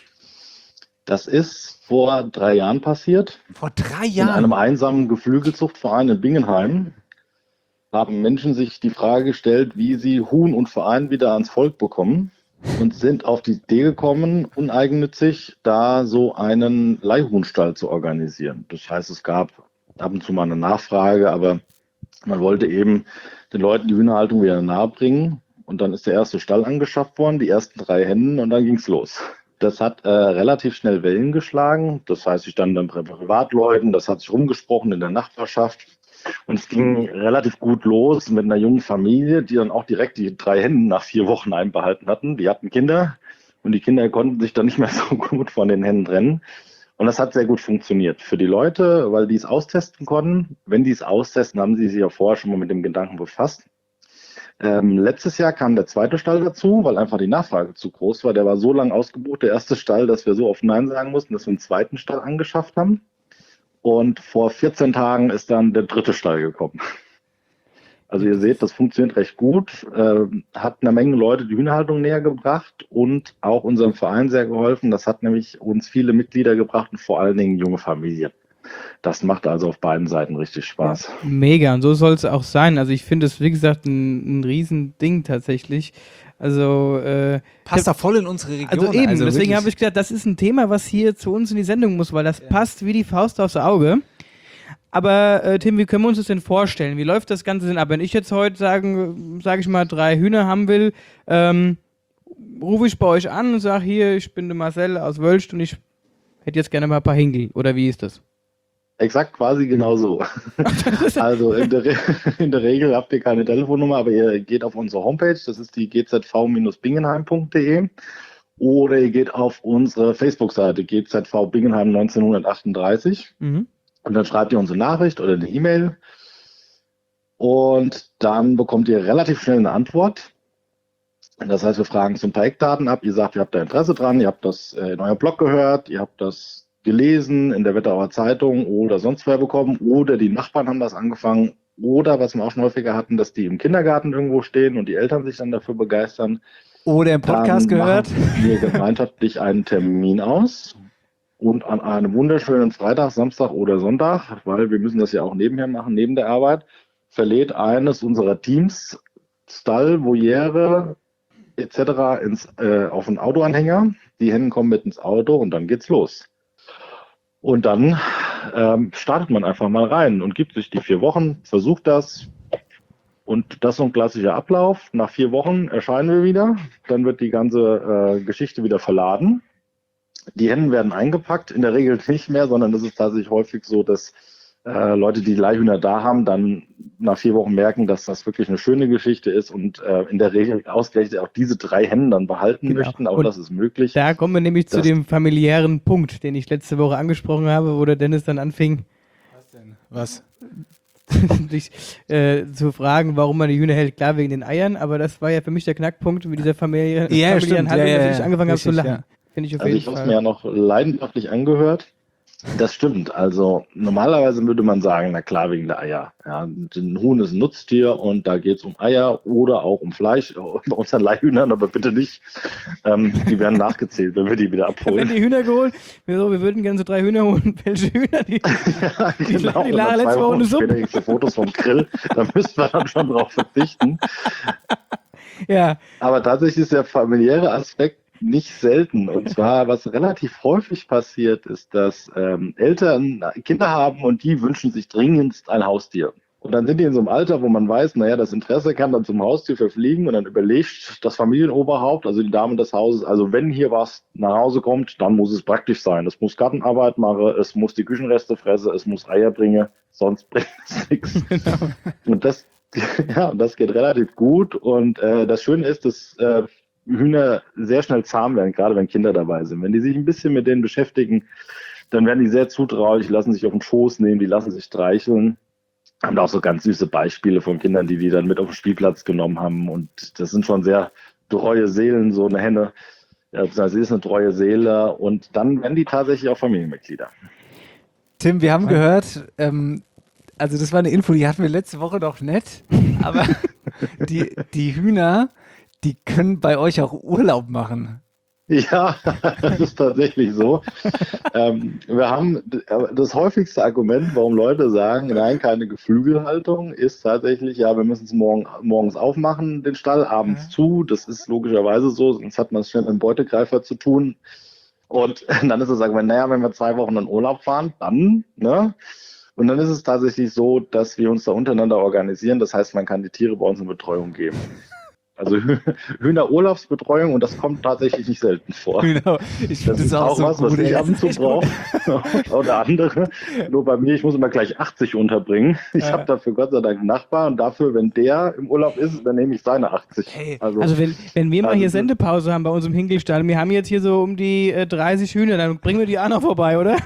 Das ist vor drei Jahren passiert. Vor drei Jahren? In einem einsamen Geflügelzuchtverein in Bingenheim haben Menschen sich die Frage gestellt, wie sie Huhn und Verein wieder ans Volk bekommen und sind auf die Idee gekommen, uneigennützig da so einen Leihhuhnstall zu organisieren. Das heißt, es gab ab und zu mal eine Nachfrage, aber man wollte eben den Leuten die Hühnerhaltung wieder nahe bringen. Und dann ist der erste Stall angeschafft worden, die ersten drei Hennen und dann ging's los. Das hat äh, relativ schnell Wellen geschlagen. Das heißt, ich stand dann bei Privatleuten, das hat sich rumgesprochen in der Nachbarschaft. Und es ging relativ gut los mit einer jungen Familie, die dann auch direkt die drei Hennen nach vier Wochen einbehalten hatten. Die hatten Kinder und die Kinder konnten sich dann nicht mehr so gut von den Hennen trennen. Und das hat sehr gut funktioniert für die Leute, weil die es austesten konnten. Wenn die es austesten, haben sie sich ja vorher schon mal mit dem Gedanken befasst. Ähm, letztes Jahr kam der zweite Stall dazu, weil einfach die Nachfrage zu groß war. Der war so lang ausgebucht, der erste Stall, dass wir so oft Nein sagen mussten, dass wir einen zweiten Stall angeschafft haben. Und vor vierzehn Tagen ist dann der dritte Stall gekommen. Also ihr seht, das funktioniert recht gut, äh, hat eine Menge Leute die Hühnerhaltung näher gebracht und auch unserem Verein sehr geholfen. Das hat nämlich uns viele Mitglieder gebracht und vor allen Dingen junge Familien. Das macht also auf beiden Seiten richtig Spaß. Mega, und so soll es auch sein. Also ich finde es, wie gesagt, ein, ein Riesending tatsächlich. Also äh, passt da voll in unsere Region. Also eben, also deswegen habe ich gedacht, das ist ein Thema, was hier zu uns in die Sendung muss, weil das ja. passt wie die Faust aufs Auge. Aber äh, Tim, wie können wir uns das denn vorstellen? Wie läuft das Ganze denn ab? Wenn ich jetzt heute sagen, sage ich mal, drei Hühner haben will, ähm, rufe ich bei euch an und sage, hier, ich bin der Marcel aus Wölst und ich hätte jetzt gerne mal ein paar Hengel. Oder wie ist das? Exakt, quasi genau so. Also in der, Re in der Regel habt ihr keine Telefonnummer, aber ihr geht auf unsere Homepage, das ist die g z v Binschrift bingenheim punkt d e, oder ihr geht auf unsere Facebook-Seite g z v Bingenheim neunzehnhundertachtunddreißig mhm. und dann schreibt ihr unsere Nachricht oder eine E-Mail und dann bekommt ihr relativ schnell eine Antwort. Das heißt, wir fragen so ein paar Eckdaten ab, ihr sagt, ihr habt da Interesse dran, ihr habt das in eurem Blog gehört, ihr habt das gelesen in der Wetterauer Zeitung oder sonst wer bekommen oder die Nachbarn haben das angefangen oder was wir auch schon häufiger hatten, dass die im Kindergarten irgendwo stehen und die Eltern sich dann dafür begeistern. Oder im Podcast dann gehört. Machen wir gemeinschaftlich einen Termin aus und an einem wunderschönen Freitag, Samstag oder Sonntag, weil wir müssen das ja auch nebenher machen, neben der Arbeit, verlädt eines unserer Teams Stall, Voliere et cetera ins, äh, auf einen Autoanhänger. Die Hennen kommen mit ins Auto und dann geht's los. Und dann ähm, startet man einfach mal rein und gibt sich die vier Wochen, versucht das. Und das ist so ein klassischer Ablauf. Nach vier Wochen erscheinen wir wieder. Dann wird die ganze äh, Geschichte wieder verladen. Die Hennen werden eingepackt, in der Regel nicht mehr, sondern es ist tatsächlich häufig so, dass äh, Leute, die Leihhühner da haben, dann nach vier Wochen merken, dass das wirklich eine schöne Geschichte ist und äh, in der Regel ausgerechnet auch diese drei Hennen dann behalten Genau. möchten. Auch Und das ist möglich. Da kommen wir nämlich zu Das- dem familiären Punkt, den ich letzte Woche angesprochen habe, wo der Dennis dann anfing, Was? dich äh, zu fragen, warum man die Hühner hält. Klar, wegen den Eiern, aber das war ja für mich der Knackpunkt mit dieser Familie, Ja, familiären stimmt. Haltung, Ja, ja, dass ich ja. angefangen habe zu Richtig, lachen. ja. Finde ich auf Also jeden ich habe es Fall. mir ja noch leidenschaftlich angehört. Das stimmt. Also normalerweise würde man sagen, na klar, wegen der Eier. Ja, ein Huhn ist ein Nutztier und da geht es um Eier oder auch um Fleisch. Bei unseren Leihhühnern, aber bitte nicht. Ähm, die werden nachgezählt, wenn wir die wieder Wenn abholen. die Hühner geholt, wir, so, wir würden gerne so drei Hühner holen. Welche Hühner? Die, Ja, die, genau. die Und Lara dann zwei letzte Woche Wochen eine später Suppe. gibt es Fotos vom Grill. Da müssten wir dann schon drauf verzichten. Ja, Aber tatsächlich ist der familiäre Aspekt nicht selten. Und zwar, was relativ häufig passiert, ist, dass ähm, Eltern Kinder haben und die wünschen sich dringendst ein Haustier. Und dann sind die in so einem Alter, wo man weiß, naja, das Interesse kann dann zum Haustier verfliegen und dann überlegt das Familienoberhaupt, also die Dame des Hauses, also wenn hier was nach Hause kommt, dann muss es praktisch sein. Es muss Gartenarbeit machen, es muss die Küchenreste fressen, es muss Eier bringen, sonst bringt es nichts. Und das, ja, und das geht relativ gut. Und äh, das Schöne ist, dass äh, Hühner sehr schnell zahm werden, gerade wenn Kinder dabei sind. Wenn die sich ein bisschen mit denen beschäftigen, dann werden die sehr zutraulich, die lassen sich auf den Schoß nehmen, die lassen sich streicheln. Haben da auch so ganz süße Beispiele von Kindern, die die dann mit auf den Spielplatz genommen haben. Und das sind schon sehr treue Seelen, so eine Henne. Ja, also sie ist eine treue Seele. Und dann werden die tatsächlich auch Familienmitglieder. Tim, wir haben gehört, ähm, also das war eine Info, die hatten wir letzte Woche noch nicht, aber die, die Hühner, die können bei euch auch Urlaub machen. Ja, das ist tatsächlich so. ähm, wir haben das häufigste Argument, warum Leute sagen, nein, keine Geflügelhaltung, ist tatsächlich, ja, wir müssen es morgen, morgens aufmachen, den Stall, abends mhm. zu. Das ist logischerweise so, sonst hat man es schnell mit einem Beutegreifer zu tun. Und dann ist das Argument, naja, wenn wir zwei Wochen in Urlaub fahren, dann, ne? Und dann ist es tatsächlich so, dass wir uns da untereinander organisieren. Das heißt, man kann die Tiere bei uns in Betreuung geben. Also Hühnerurlaubsbetreuung und das kommt tatsächlich nicht selten vor. Genau. Ich Das ist auch, so was, was gut, ich ey. ab und zu brauche. Oder andere. Nur bei mir, ich muss immer gleich achtzig unterbringen. Ich Ja. habe dafür Gott sei Dank einen Nachbar und dafür, wenn der im Urlaub ist, dann nehme ich seine achtzig. Also wenn, wenn wir mal also hier das- Sendepause haben bei uns im Hinkelstall, wir haben jetzt hier so um die äh, dreißig Hühner, dann bringen wir die auch noch vorbei, oder?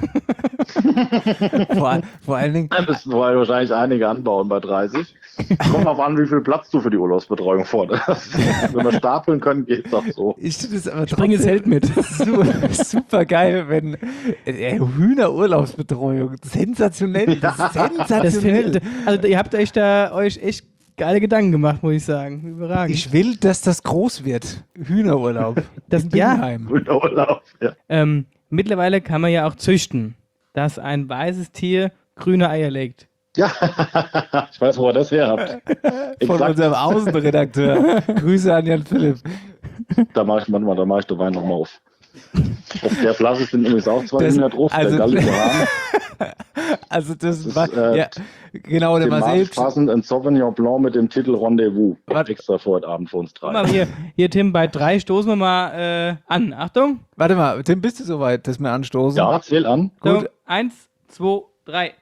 vor, vor allen Dingen. Dann müssen wir wahrscheinlich einige anbauen bei dreißig. Kommt auf an, wie viel Platz du für die Urlaubsbetreuung forderst. Wenn wir stapeln können, geht's auch so. Ich finde es aber Ich bringe das Zelt mit. Super, super geil, wenn äh, Hühnerurlaubsbetreuung. Sensationell. Das Sensationell. find, also ihr habt euch da euch echt geile Gedanken gemacht, muss ich sagen. Überragend. Ich will, dass das groß wird. Hühnerurlaub. Das, In ja. Bingenheim. Hühnerurlaub, ja. Ähm, mittlerweile kann man ja auch züchten, dass ein weißes Tier grüne Eier legt. Ja, ich weiß, wo ihr das her habt. Von Exakt. unserem Außenredakteur. Grüße an Jan Philipp. Da mache ich manchmal, da mache ich den Wein nochmal auf. Auf der Flasche sind übrigens auch zwei Das- Hühner drauf, also- der Gallikoran. Also das, Das war, ist, äh, ja, genau, der Thematisch Marcel. passend ein Sauvignon Blanc mit dem Titel Rendezvous. Warte. Extra für heute Abend für uns drei. Guck mal, hier, hier Tim, bei drei stoßen wir mal äh, an. Achtung. Warte mal, Tim, bist du soweit, dass wir anstoßen? Ja, zähl an. So, Gut. eins, zwei, drei.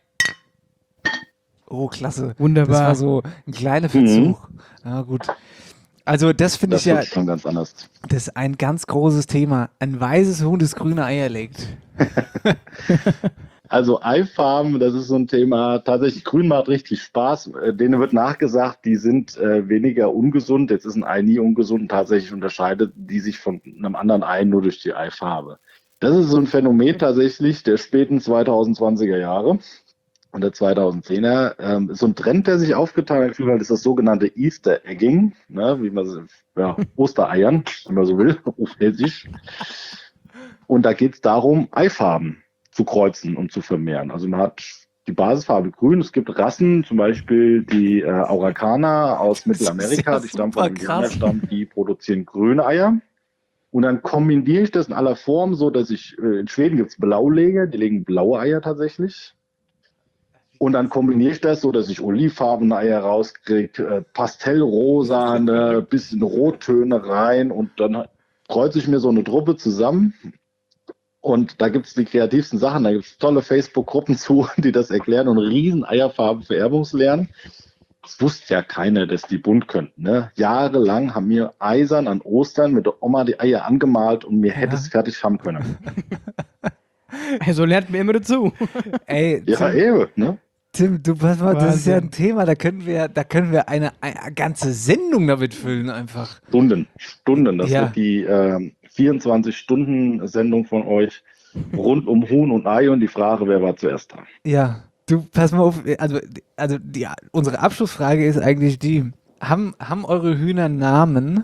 Oh, klasse. Wunderbar. Das war so ein kleiner Verzug. Ja, gut. Also das finde Das ich ja, wird schon ganz anders. das ist ein ganz großes Thema. Ein weißes Huhn, das grüne Eier legt. Also Eifarben, das ist so ein Thema. Tatsächlich, Grün macht richtig Spaß. Äh, Denen wird nachgesagt, die sind äh, weniger ungesund. Jetzt ist ein Ei nie ungesund. Tatsächlich unterscheidet die sich von einem anderen Ei nur durch die Eifarbe. Das ist so ein Phänomen tatsächlich der späten zweitausendzwanziger Jahre und der zweitausendzehner. Ähm, ist so ein Trend, der sich aufgetan hat, weil das ist das sogenannte Easter Egging, ne, wie man so- ja, Ostereiern, wenn man so will, auf Hessisch. Und da geht es darum, Eifarben zu kreuzen und zu vermehren. Also man hat die Basisfarbe grün. Es gibt Rassen, zum Beispiel die äh, Araucana aus Mittelamerika, ja die stammen von super krass. Indianerstamm, die produzieren grüne Eier. Und dann kombiniere ich das in aller Form, so dass ich, äh, in Schweden gibt es Blauleger, die legen blaue Eier tatsächlich. Und dann kombiniere ich das so, dass ich olivfarbene Eier rauskriege, äh, pastellrosane, bisschen Rottöne rein und dann kreuze ich mir so eine Truppe zusammen. Und da gibt es die kreativsten Sachen, da gibt es tolle Facebook-Gruppen zu, die das erklären und riesen Eierfarbenvererbungslernen. Das wusste ja keiner, dass die bunt könnten. Ne? Jahrelang haben wir eisern an Ostern mit der Oma die Eier angemalt und mir hätte es fertig haben können. So lernt mir immer dazu. Ey, Ja, Tim, eben, ne? Tim, du pass mal, das ist ja ein Wahnsinn. Thema, da können wir, da können wir eine, eine ganze Sendung damit füllen einfach. Stunden, Stunden. Das Ja. wird die äh, vierundzwanzig-Stunden-Sendung von euch rund um Huhn und Ei und die Frage, wer war zuerst da? Ja, du, pass mal auf, also, also die, unsere Abschlussfrage ist eigentlich die, haben, haben eure Hühner Namen?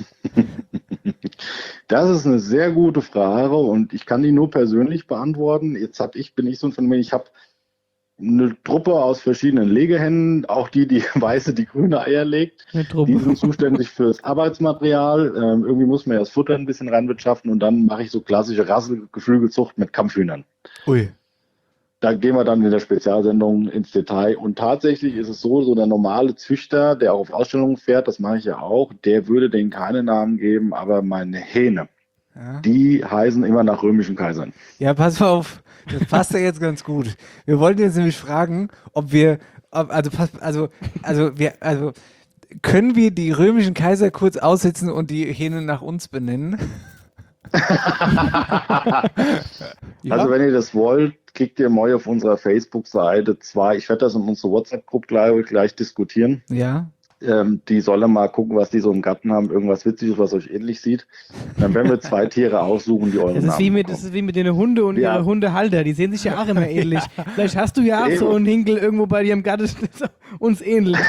Das ist eine sehr gute Frage und ich kann die nur persönlich beantworten. Jetzt hab ich, bin ich so ein Phänomen, ich habe eine Truppe aus verschiedenen Legehennen, auch die, die weiße, die grüne Eier legt. Die sind zuständig fürs Arbeitsmaterial. Ähm, irgendwie muss man ja das Futter ein bisschen ranwirtschaften und dann mache ich so klassische Rassegeflügelzucht mit Kampfhühnern. Ui. Da gehen wir dann in der Spezialsendung ins Detail. Und tatsächlich ist es so, so der normale Züchter, der auch auf Ausstellungen fährt, das mache ich ja auch, der würde denen keine Namen geben, aber meine Hähne, Ja. die heißen immer nach römischen Kaisern. Ja, pass mal auf, das passt ja jetzt ganz gut. Wir wollten jetzt nämlich fragen, ob wir, ob, also, pass, also, also, wir, also, können wir die römischen Kaiser kurz aussitzen und die Hähne nach uns benennen? Also wenn ihr das wollt, kriegt ihr mal auf unserer Facebook-Seite zwei, ich werde das in unsere WhatsApp-Gruppe gleich, gleich diskutieren. Ja. Ähm, die sollen mal gucken, was die so im Garten haben, irgendwas Witziges, was euch ähnlich sieht. Dann werden wir zwei Tiere aussuchen, die euren Das ist, Namen wie mit, bekommen. das ist wie mit den Hunde und Ja. ihre Hundehalter. Die sehen sich ja auch immer ähnlich. Vielleicht hast du ja auch so einen Hinkel irgendwo bei dir im Garten, das uns ähnlich.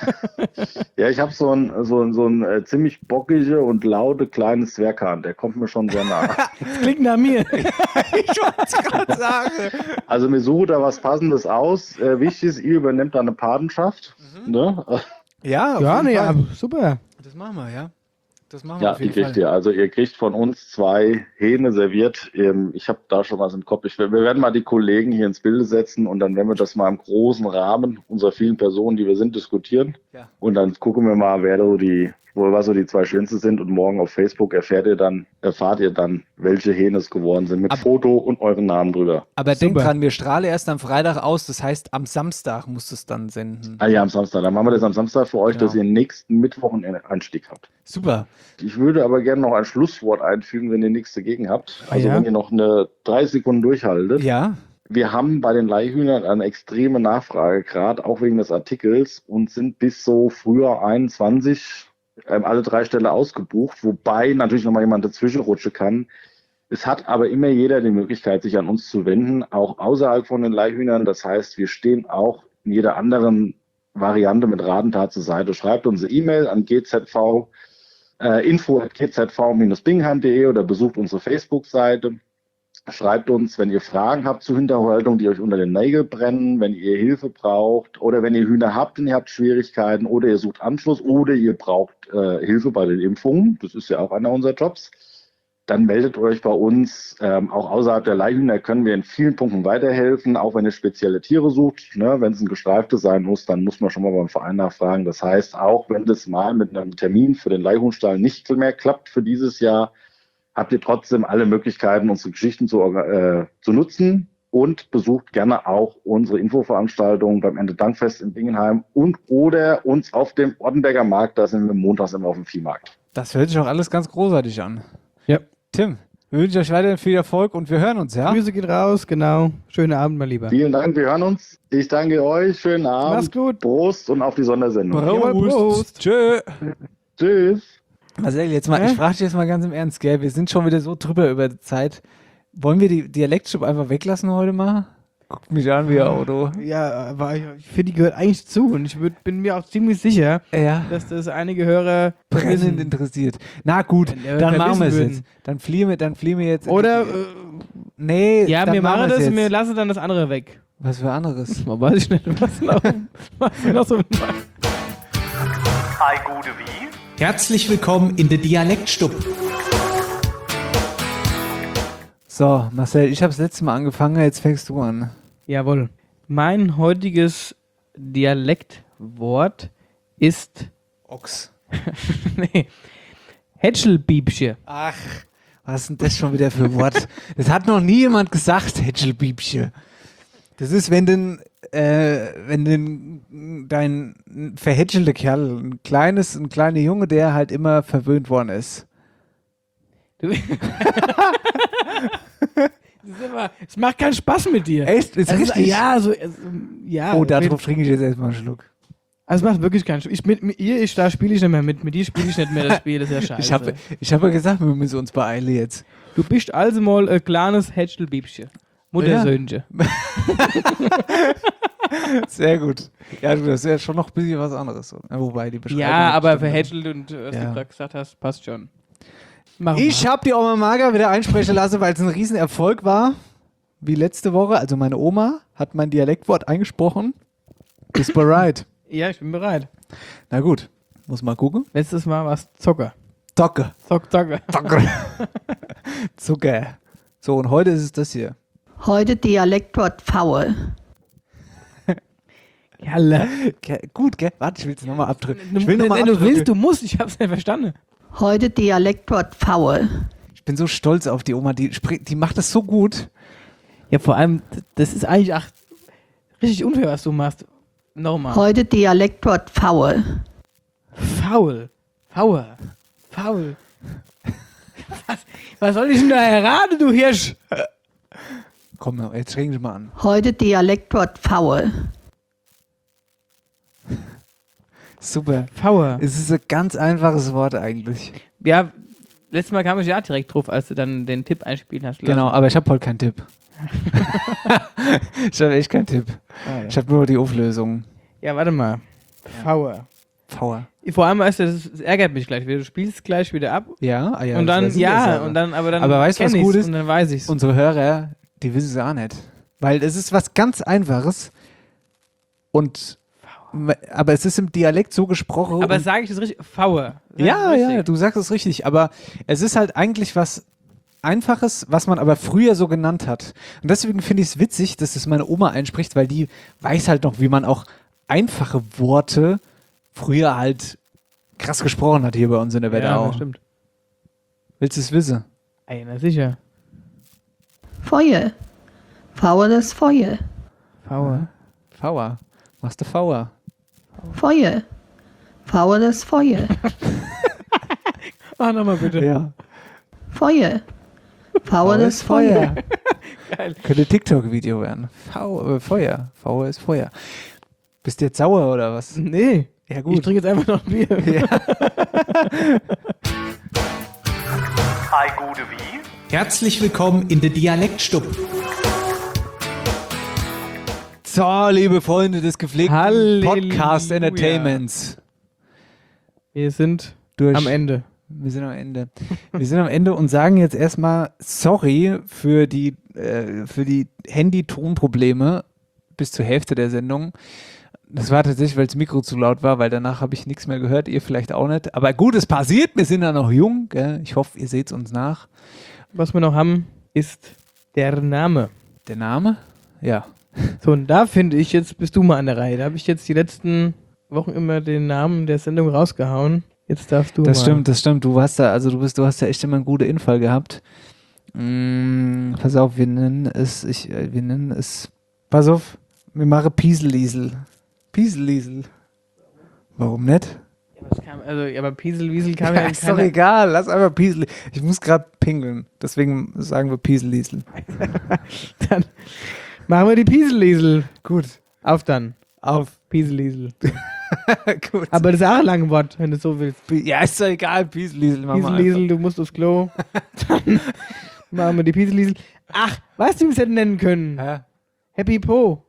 Ja, ich habe so ein, so ein, so ein äh, ziemlich bockige und laute kleines Zwerghahn, der kommt mir schon sehr nah. Das klingt nach mir. Ich wollte es gerade sagen. Also mir sucht da was Passendes aus. Äh, wichtig ist, ihr übernehmt da eine Patenschaft. Ne? Ja, auf Ja, jeden nee, Fall. aber super. Das machen wir, ja. Das machen wir Ja, auf die jeden kriegt Fall. ihr. Also ihr kriegt von uns zwei Hähne serviert. Ähm, Ich habe da schon was im Kopf. Ich, wir werden mal die Kollegen hier ins Bilde setzen und dann werden wir das mal im großen Rahmen unserer vielen Personen, die wir sind, diskutieren. Ja. Und dann gucken wir mal, wer so die, wo was so die zwei schönsten sind. Und morgen auf Facebook erfährt ihr dann, erfahrt ihr dann, welche Hähne es geworden sind, mit Ab- Foto und euren Namen drüber. Aber denk Super. dran, wir strahlen erst am Freitag aus, das heißt, am Samstag musst du es dann senden. Ah ja, am Samstag. Dann machen wir das am Samstag für euch, Genau. dass ihr nächsten Mittwoch einen Einstieg habt. Super. Ich würde aber gerne noch ein Schlusswort einfügen, wenn ihr nichts dagegen habt. Also Ja. wenn ihr noch eine drei Sekunden durchhaltet. Ja. Wir haben bei den Leihhühnern eine extreme Nachfrage, gerade auch wegen des Artikels, und sind bis so früher einundzwanzig ähm, alle drei Stelle ausgebucht, wobei natürlich nochmal jemand dazwischen rutschen kann. Es hat aber immer jeder die Möglichkeit, sich an uns zu wenden, auch außerhalb von den Leihhühnern. Das heißt, wir stehen auch in jeder anderen Variante mit Rat und Tat zur Seite. Schreibt uns eine E-Mail an g z v, äh, info at g z v Bindestrich bingenheim punkt de oder besucht unsere Facebook-Seite. Schreibt uns, wenn ihr Fragen habt zur Hinterhaltung, die euch unter den Nägeln brennen, wenn ihr Hilfe braucht oder wenn ihr Hühner habt und ihr habt Schwierigkeiten oder ihr sucht Anschluss oder ihr braucht äh, Hilfe bei den Impfungen. Das ist ja auch einer unserer Jobs. Dann meldet euch bei uns. Ähm, auch außerhalb der Leihhühner können wir in vielen Punkten weiterhelfen, auch wenn ihr spezielle Tiere sucht. Ne? Wenn es ein gestreiftes sein muss, dann muss man schon mal beim Verein nachfragen. Das heißt, auch wenn das mal mit einem Termin für den Leihhuhnstall nicht mehr klappt für dieses Jahr, habt ihr trotzdem alle Möglichkeiten, unsere Geschichten zu, äh, zu nutzen und besucht gerne auch unsere Infoveranstaltungen beim Erntedankfest in Bingenheim und oder uns auf dem Ortenberger Markt, da sind wir montags immer auf dem Viehmarkt. Das hört sich auch alles ganz großartig an. Ja. Tim, wir wünschen euch weiterhin viel Erfolg und wir hören uns, ja? Grüße geht raus, genau. Schönen Abend, mein Lieber. Vielen Dank, wir hören uns. Ich danke euch, schönen Abend. Mach's gut. Prost und auf die Sondersendung. Jawohl, Prost. Tschö. Tschüss. Marcel, jetzt mal, Hä? ich frage dich jetzt mal ganz im Ernst, gell? Wir sind schon wieder so drüber über die Zeit. Wollen wir die Dialektstub einfach weglassen heute mal? Guckt mich an wie ein Auto. Ja, aber ich ich finde, die gehört eigentlich zu und ich würd, bin mir auch ziemlich sicher, Ja. dass das einige Hörer Brennend vermissen. interessiert. Na gut, Wenn wir dann machen wir es vermissen jetzt. würden. Dann fliehen wir, dann fliehen wir jetzt. in Oder, die- äh, nee, ja, dann wir machen wir's das und jetzt. wir lassen dann das andere weg. Was für anderes? Man weiß ich nicht, was noch, was noch so mitmacht. Hi, gute wie? Herzlich willkommen in der Dialektstub. So, Marcel, ich habe das letzte Mal angefangen, jetzt fängst du an. Jawohl. Mein heutiges Dialektwort ist Ochs. nee. Hätschelbiebsche. Ach, was ist denn das schon wieder für ein Wort? Das hat noch nie jemand gesagt, Hätschelbiebsche. Das ist, wenn denn, äh, wenn denn dein verhätschelte Kerl, ein kleines, ein kleiner Junge, der halt immer verwöhnt worden ist. Du das ist immer, es macht keinen Spaß mit dir. Echt? Ist also, richtig? Ja, so, also, ja. Oh, darauf trinke ich jetzt erstmal einen Schluck. Also es macht wirklich keinen Spaß. Ich, mit, mit ihr, ich, da spiele ich nicht mehr mit. Mit dir spiele ich nicht mehr das Spiel, das ist ja scheiße. Ich habe ich hab ja gesagt, wir müssen uns beeilen jetzt. Du bist also mal ein kleines Hätschelbiebchen. Muttersöhnchen. Ja. Sehr gut. Ja, das ist ja schon noch ein bisschen was anderes. Wobei die Beschreibung. Ja, aber verhätschelt und was ja. du gerade gesagt hast, passt schon. Mach ich habe die Oma Marga wieder einsprechen lassen, weil es ein Riesenerfolg war. Wie letzte Woche. Also meine Oma hat mein Dialektwort eingesprochen. Bist du bereit? Ja, ich bin bereit. Na gut, muss mal gucken. Letztes Mal war es Zocker. Zocke. Zock, Zocker. Zocker. Zucker. So, und heute ist es das hier. Heute Dialektwort faul. Jalle. Gut, gell? Warte, ich will es nochmal abdrücken. Ich will noch mal Wenn abdrücken. Du willst, du musst. Ich hab's nicht verstanden. Heute Dialektwort faul. Ich bin so stolz auf die Oma. Die, die macht das so gut. Ja, vor allem, das ist eigentlich ach, richtig unfair, was du machst. Nochmal. Heute Dialektwort faul. Faul. Faul. Faul. Was, was soll ich denn da erraten, du Hirsch? Komm, jetzt regen Sie mal an. Heute Dialektwort faul. Super. Faul. Es ist ein ganz einfaches Wort eigentlich. Ja, letztes Mal kam ich ja direkt drauf, als du dann den Tipp einspielen hast. Genau, aber ich habe heute keinen Tipp. Ich habe echt keinen Tipp. Ah, ja. Ich habe nur die Auflösung. Ja, warte mal. Faul. Faul. Vor allem, weißt du, das, das ärgert mich gleich wieder. Du spielst gleich wieder ab. Ja, ah, ja. Und dann, ja, und dann, aber dann. Aber weißt du, was gut ist? Und dann weiß ich's. Unsere Hörer, die wissen es auch nicht. Weil es ist was ganz Einfaches. Und. Aber es ist im Dialekt so gesprochen. Aber sage ich das richtig? Faul. Ja, richtig. Ja, du sagst es richtig. Aber es ist halt eigentlich was Einfaches, was man aber früher so genannt hat. Und deswegen finde ich es witzig, dass es meine Oma einspricht, weil die weiß halt noch, wie man auch einfache Worte früher halt krass gesprochen hat hier bei uns in der Wetterau. Ja, stimmt. Willst du es wissen? Ey, na sicher. Feuer. Fauer das Feuer. Fauer. Fauer. Machst du Fauer? Feuer. Fauer das Feuer. Mach nochmal bitte. Ja. Feuer. Fauer das Feuer. Geil. Könnte TikTok-Video werden. Fau, äh, Feuer. Fauer ist Feuer. Bist du jetzt sauer oder was? Nee. Ja, gut. Ich trinke jetzt einfach noch ein Bier. Ja. Hi, gute wie? Herzlich willkommen in der Dialektstub. So, liebe Freunde des gepflegten Halleluja. Podcast-Entertainments. Wir sind Durch. am Ende. Wir sind am Ende. Wir sind am Ende und sagen jetzt erstmal sorry für die, äh, für die Handy-Tonprobleme bis zur Hälfte der Sendung. Das war tatsächlich, weil das Mikro zu laut war, weil danach habe ich nichts mehr gehört, ihr vielleicht auch nicht. Aber gut, es passiert, wir sind ja noch jung. Gell? Ich hoffe, ihr seht es uns nach. Was wir noch haben, ist der Name. Der Name? Ja. So, und da finde ich, jetzt bist du mal an der Reihe. Da habe ich jetzt die letzten Wochen immer den Namen der Sendung rausgehauen. Jetzt darfst du Das mal. stimmt, das stimmt. Du hast da, also du bist, du hast ja echt immer einen guten Infall gehabt. Mm, pass auf, wir nennen es, ich, wir nennen es, pass auf, wir machen Pieseliesel. Pieseliesel. Warum nicht? Ja, was kam, also, ja, aber Pieselwiesel kam ja, Ja, in ist doch egal, lass einfach Piesel. Ich muss gerade pingeln, deswegen sagen wir Pieseliesel. Dann machen wir die Pieseliesel. Gut. Auf dann. Auf. Pieseliesel. Gut. Aber das ist auch ein langes Wort, wenn du so willst. Ja, ist doch egal, Pieseliesel. Pieseliesel, du musst aufs Klo. Dann machen wir die Pieseliesel. Ach, weißt du, wie wir es hätten nennen können? Hä? Happy Po.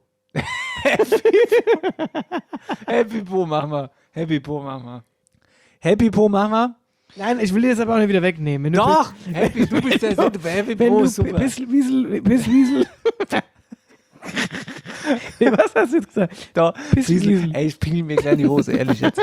Happy Po machen wir. Happy Po machen wir. Happy Po machen wir. Nein, ich will dir das aber auch nicht wieder wegnehmen. Wenn du Doch! bist- Happy, du bist der Sinn, Happy Wenn Po du ist super. Pisswiesel, Pisswiesel. Nee, was hast du jetzt gesagt? Da, Pisseliesel. Ey, ich pingel mir gleich in die Hose, ehrlich jetzt.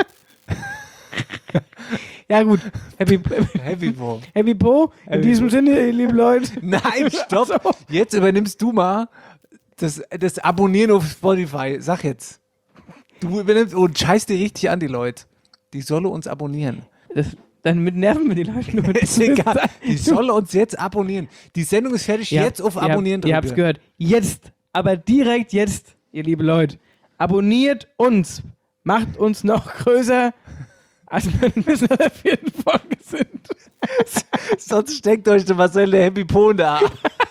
Ja gut, Happy, Happy Po. Happy Po. In Happy diesem Po. Sinne, liebe Leute. Nein, stopp. Jetzt übernimmst du mal das, das Abonnieren auf Spotify. Sag jetzt. Du übernimmst und scheiß dir richtig an, die Leute. Die sollen uns abonnieren. Das, dann mit Nerven mit die Leute. Nur ist egal. Die sollen uns jetzt abonnieren. Die Sendung ist fertig. Ja, jetzt auf ihr Abonnieren habt, Ihr habt's gehört. Jetzt. Aber direkt jetzt, ihr liebe Leute. Abonniert uns. Macht uns noch größer, als wir in der vierten Folge sind. Sonst steckt euch der Marcel der Happy Po in der Arsch.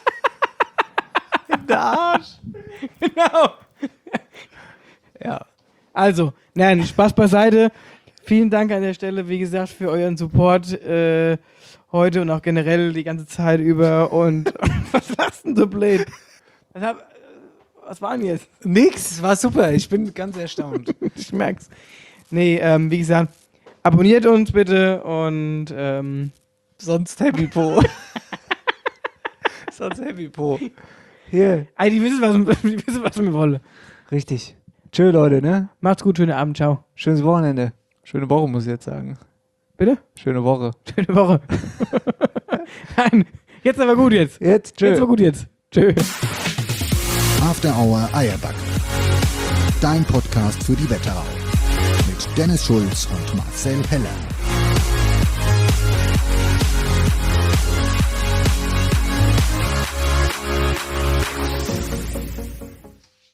In der Arsch. Genau. Ja. Also, nein, Spaß beiseite. Vielen Dank an der Stelle, wie gesagt, für euren Support äh, heute und auch generell die ganze Zeit über. Und was lachst denn so blöd? Was, hab, was war denn jetzt? Nix, war super. Ich bin ganz erstaunt. Ich merk's. Nee, ähm, wie gesagt, abonniert uns bitte und ähm, sonst Happy Po. Sonst Happy Po. Hier. Ey, die wissen, was, die wissen, was wir wollen. Richtig. Tschö, Leute, ne? Macht's gut, schönen Abend, ciao. Schönes Wochenende. Schöne Woche, muss ich jetzt sagen. Bitte? Schöne Woche. Schöne Woche. Nein, jetzt aber gut jetzt. Jetzt, tschö. Jetzt aber gut jetzt. Tschö. After Hour Eierback. Dein Podcast für die Wetterau. Mit Dennis Schulz und Marcel Heller.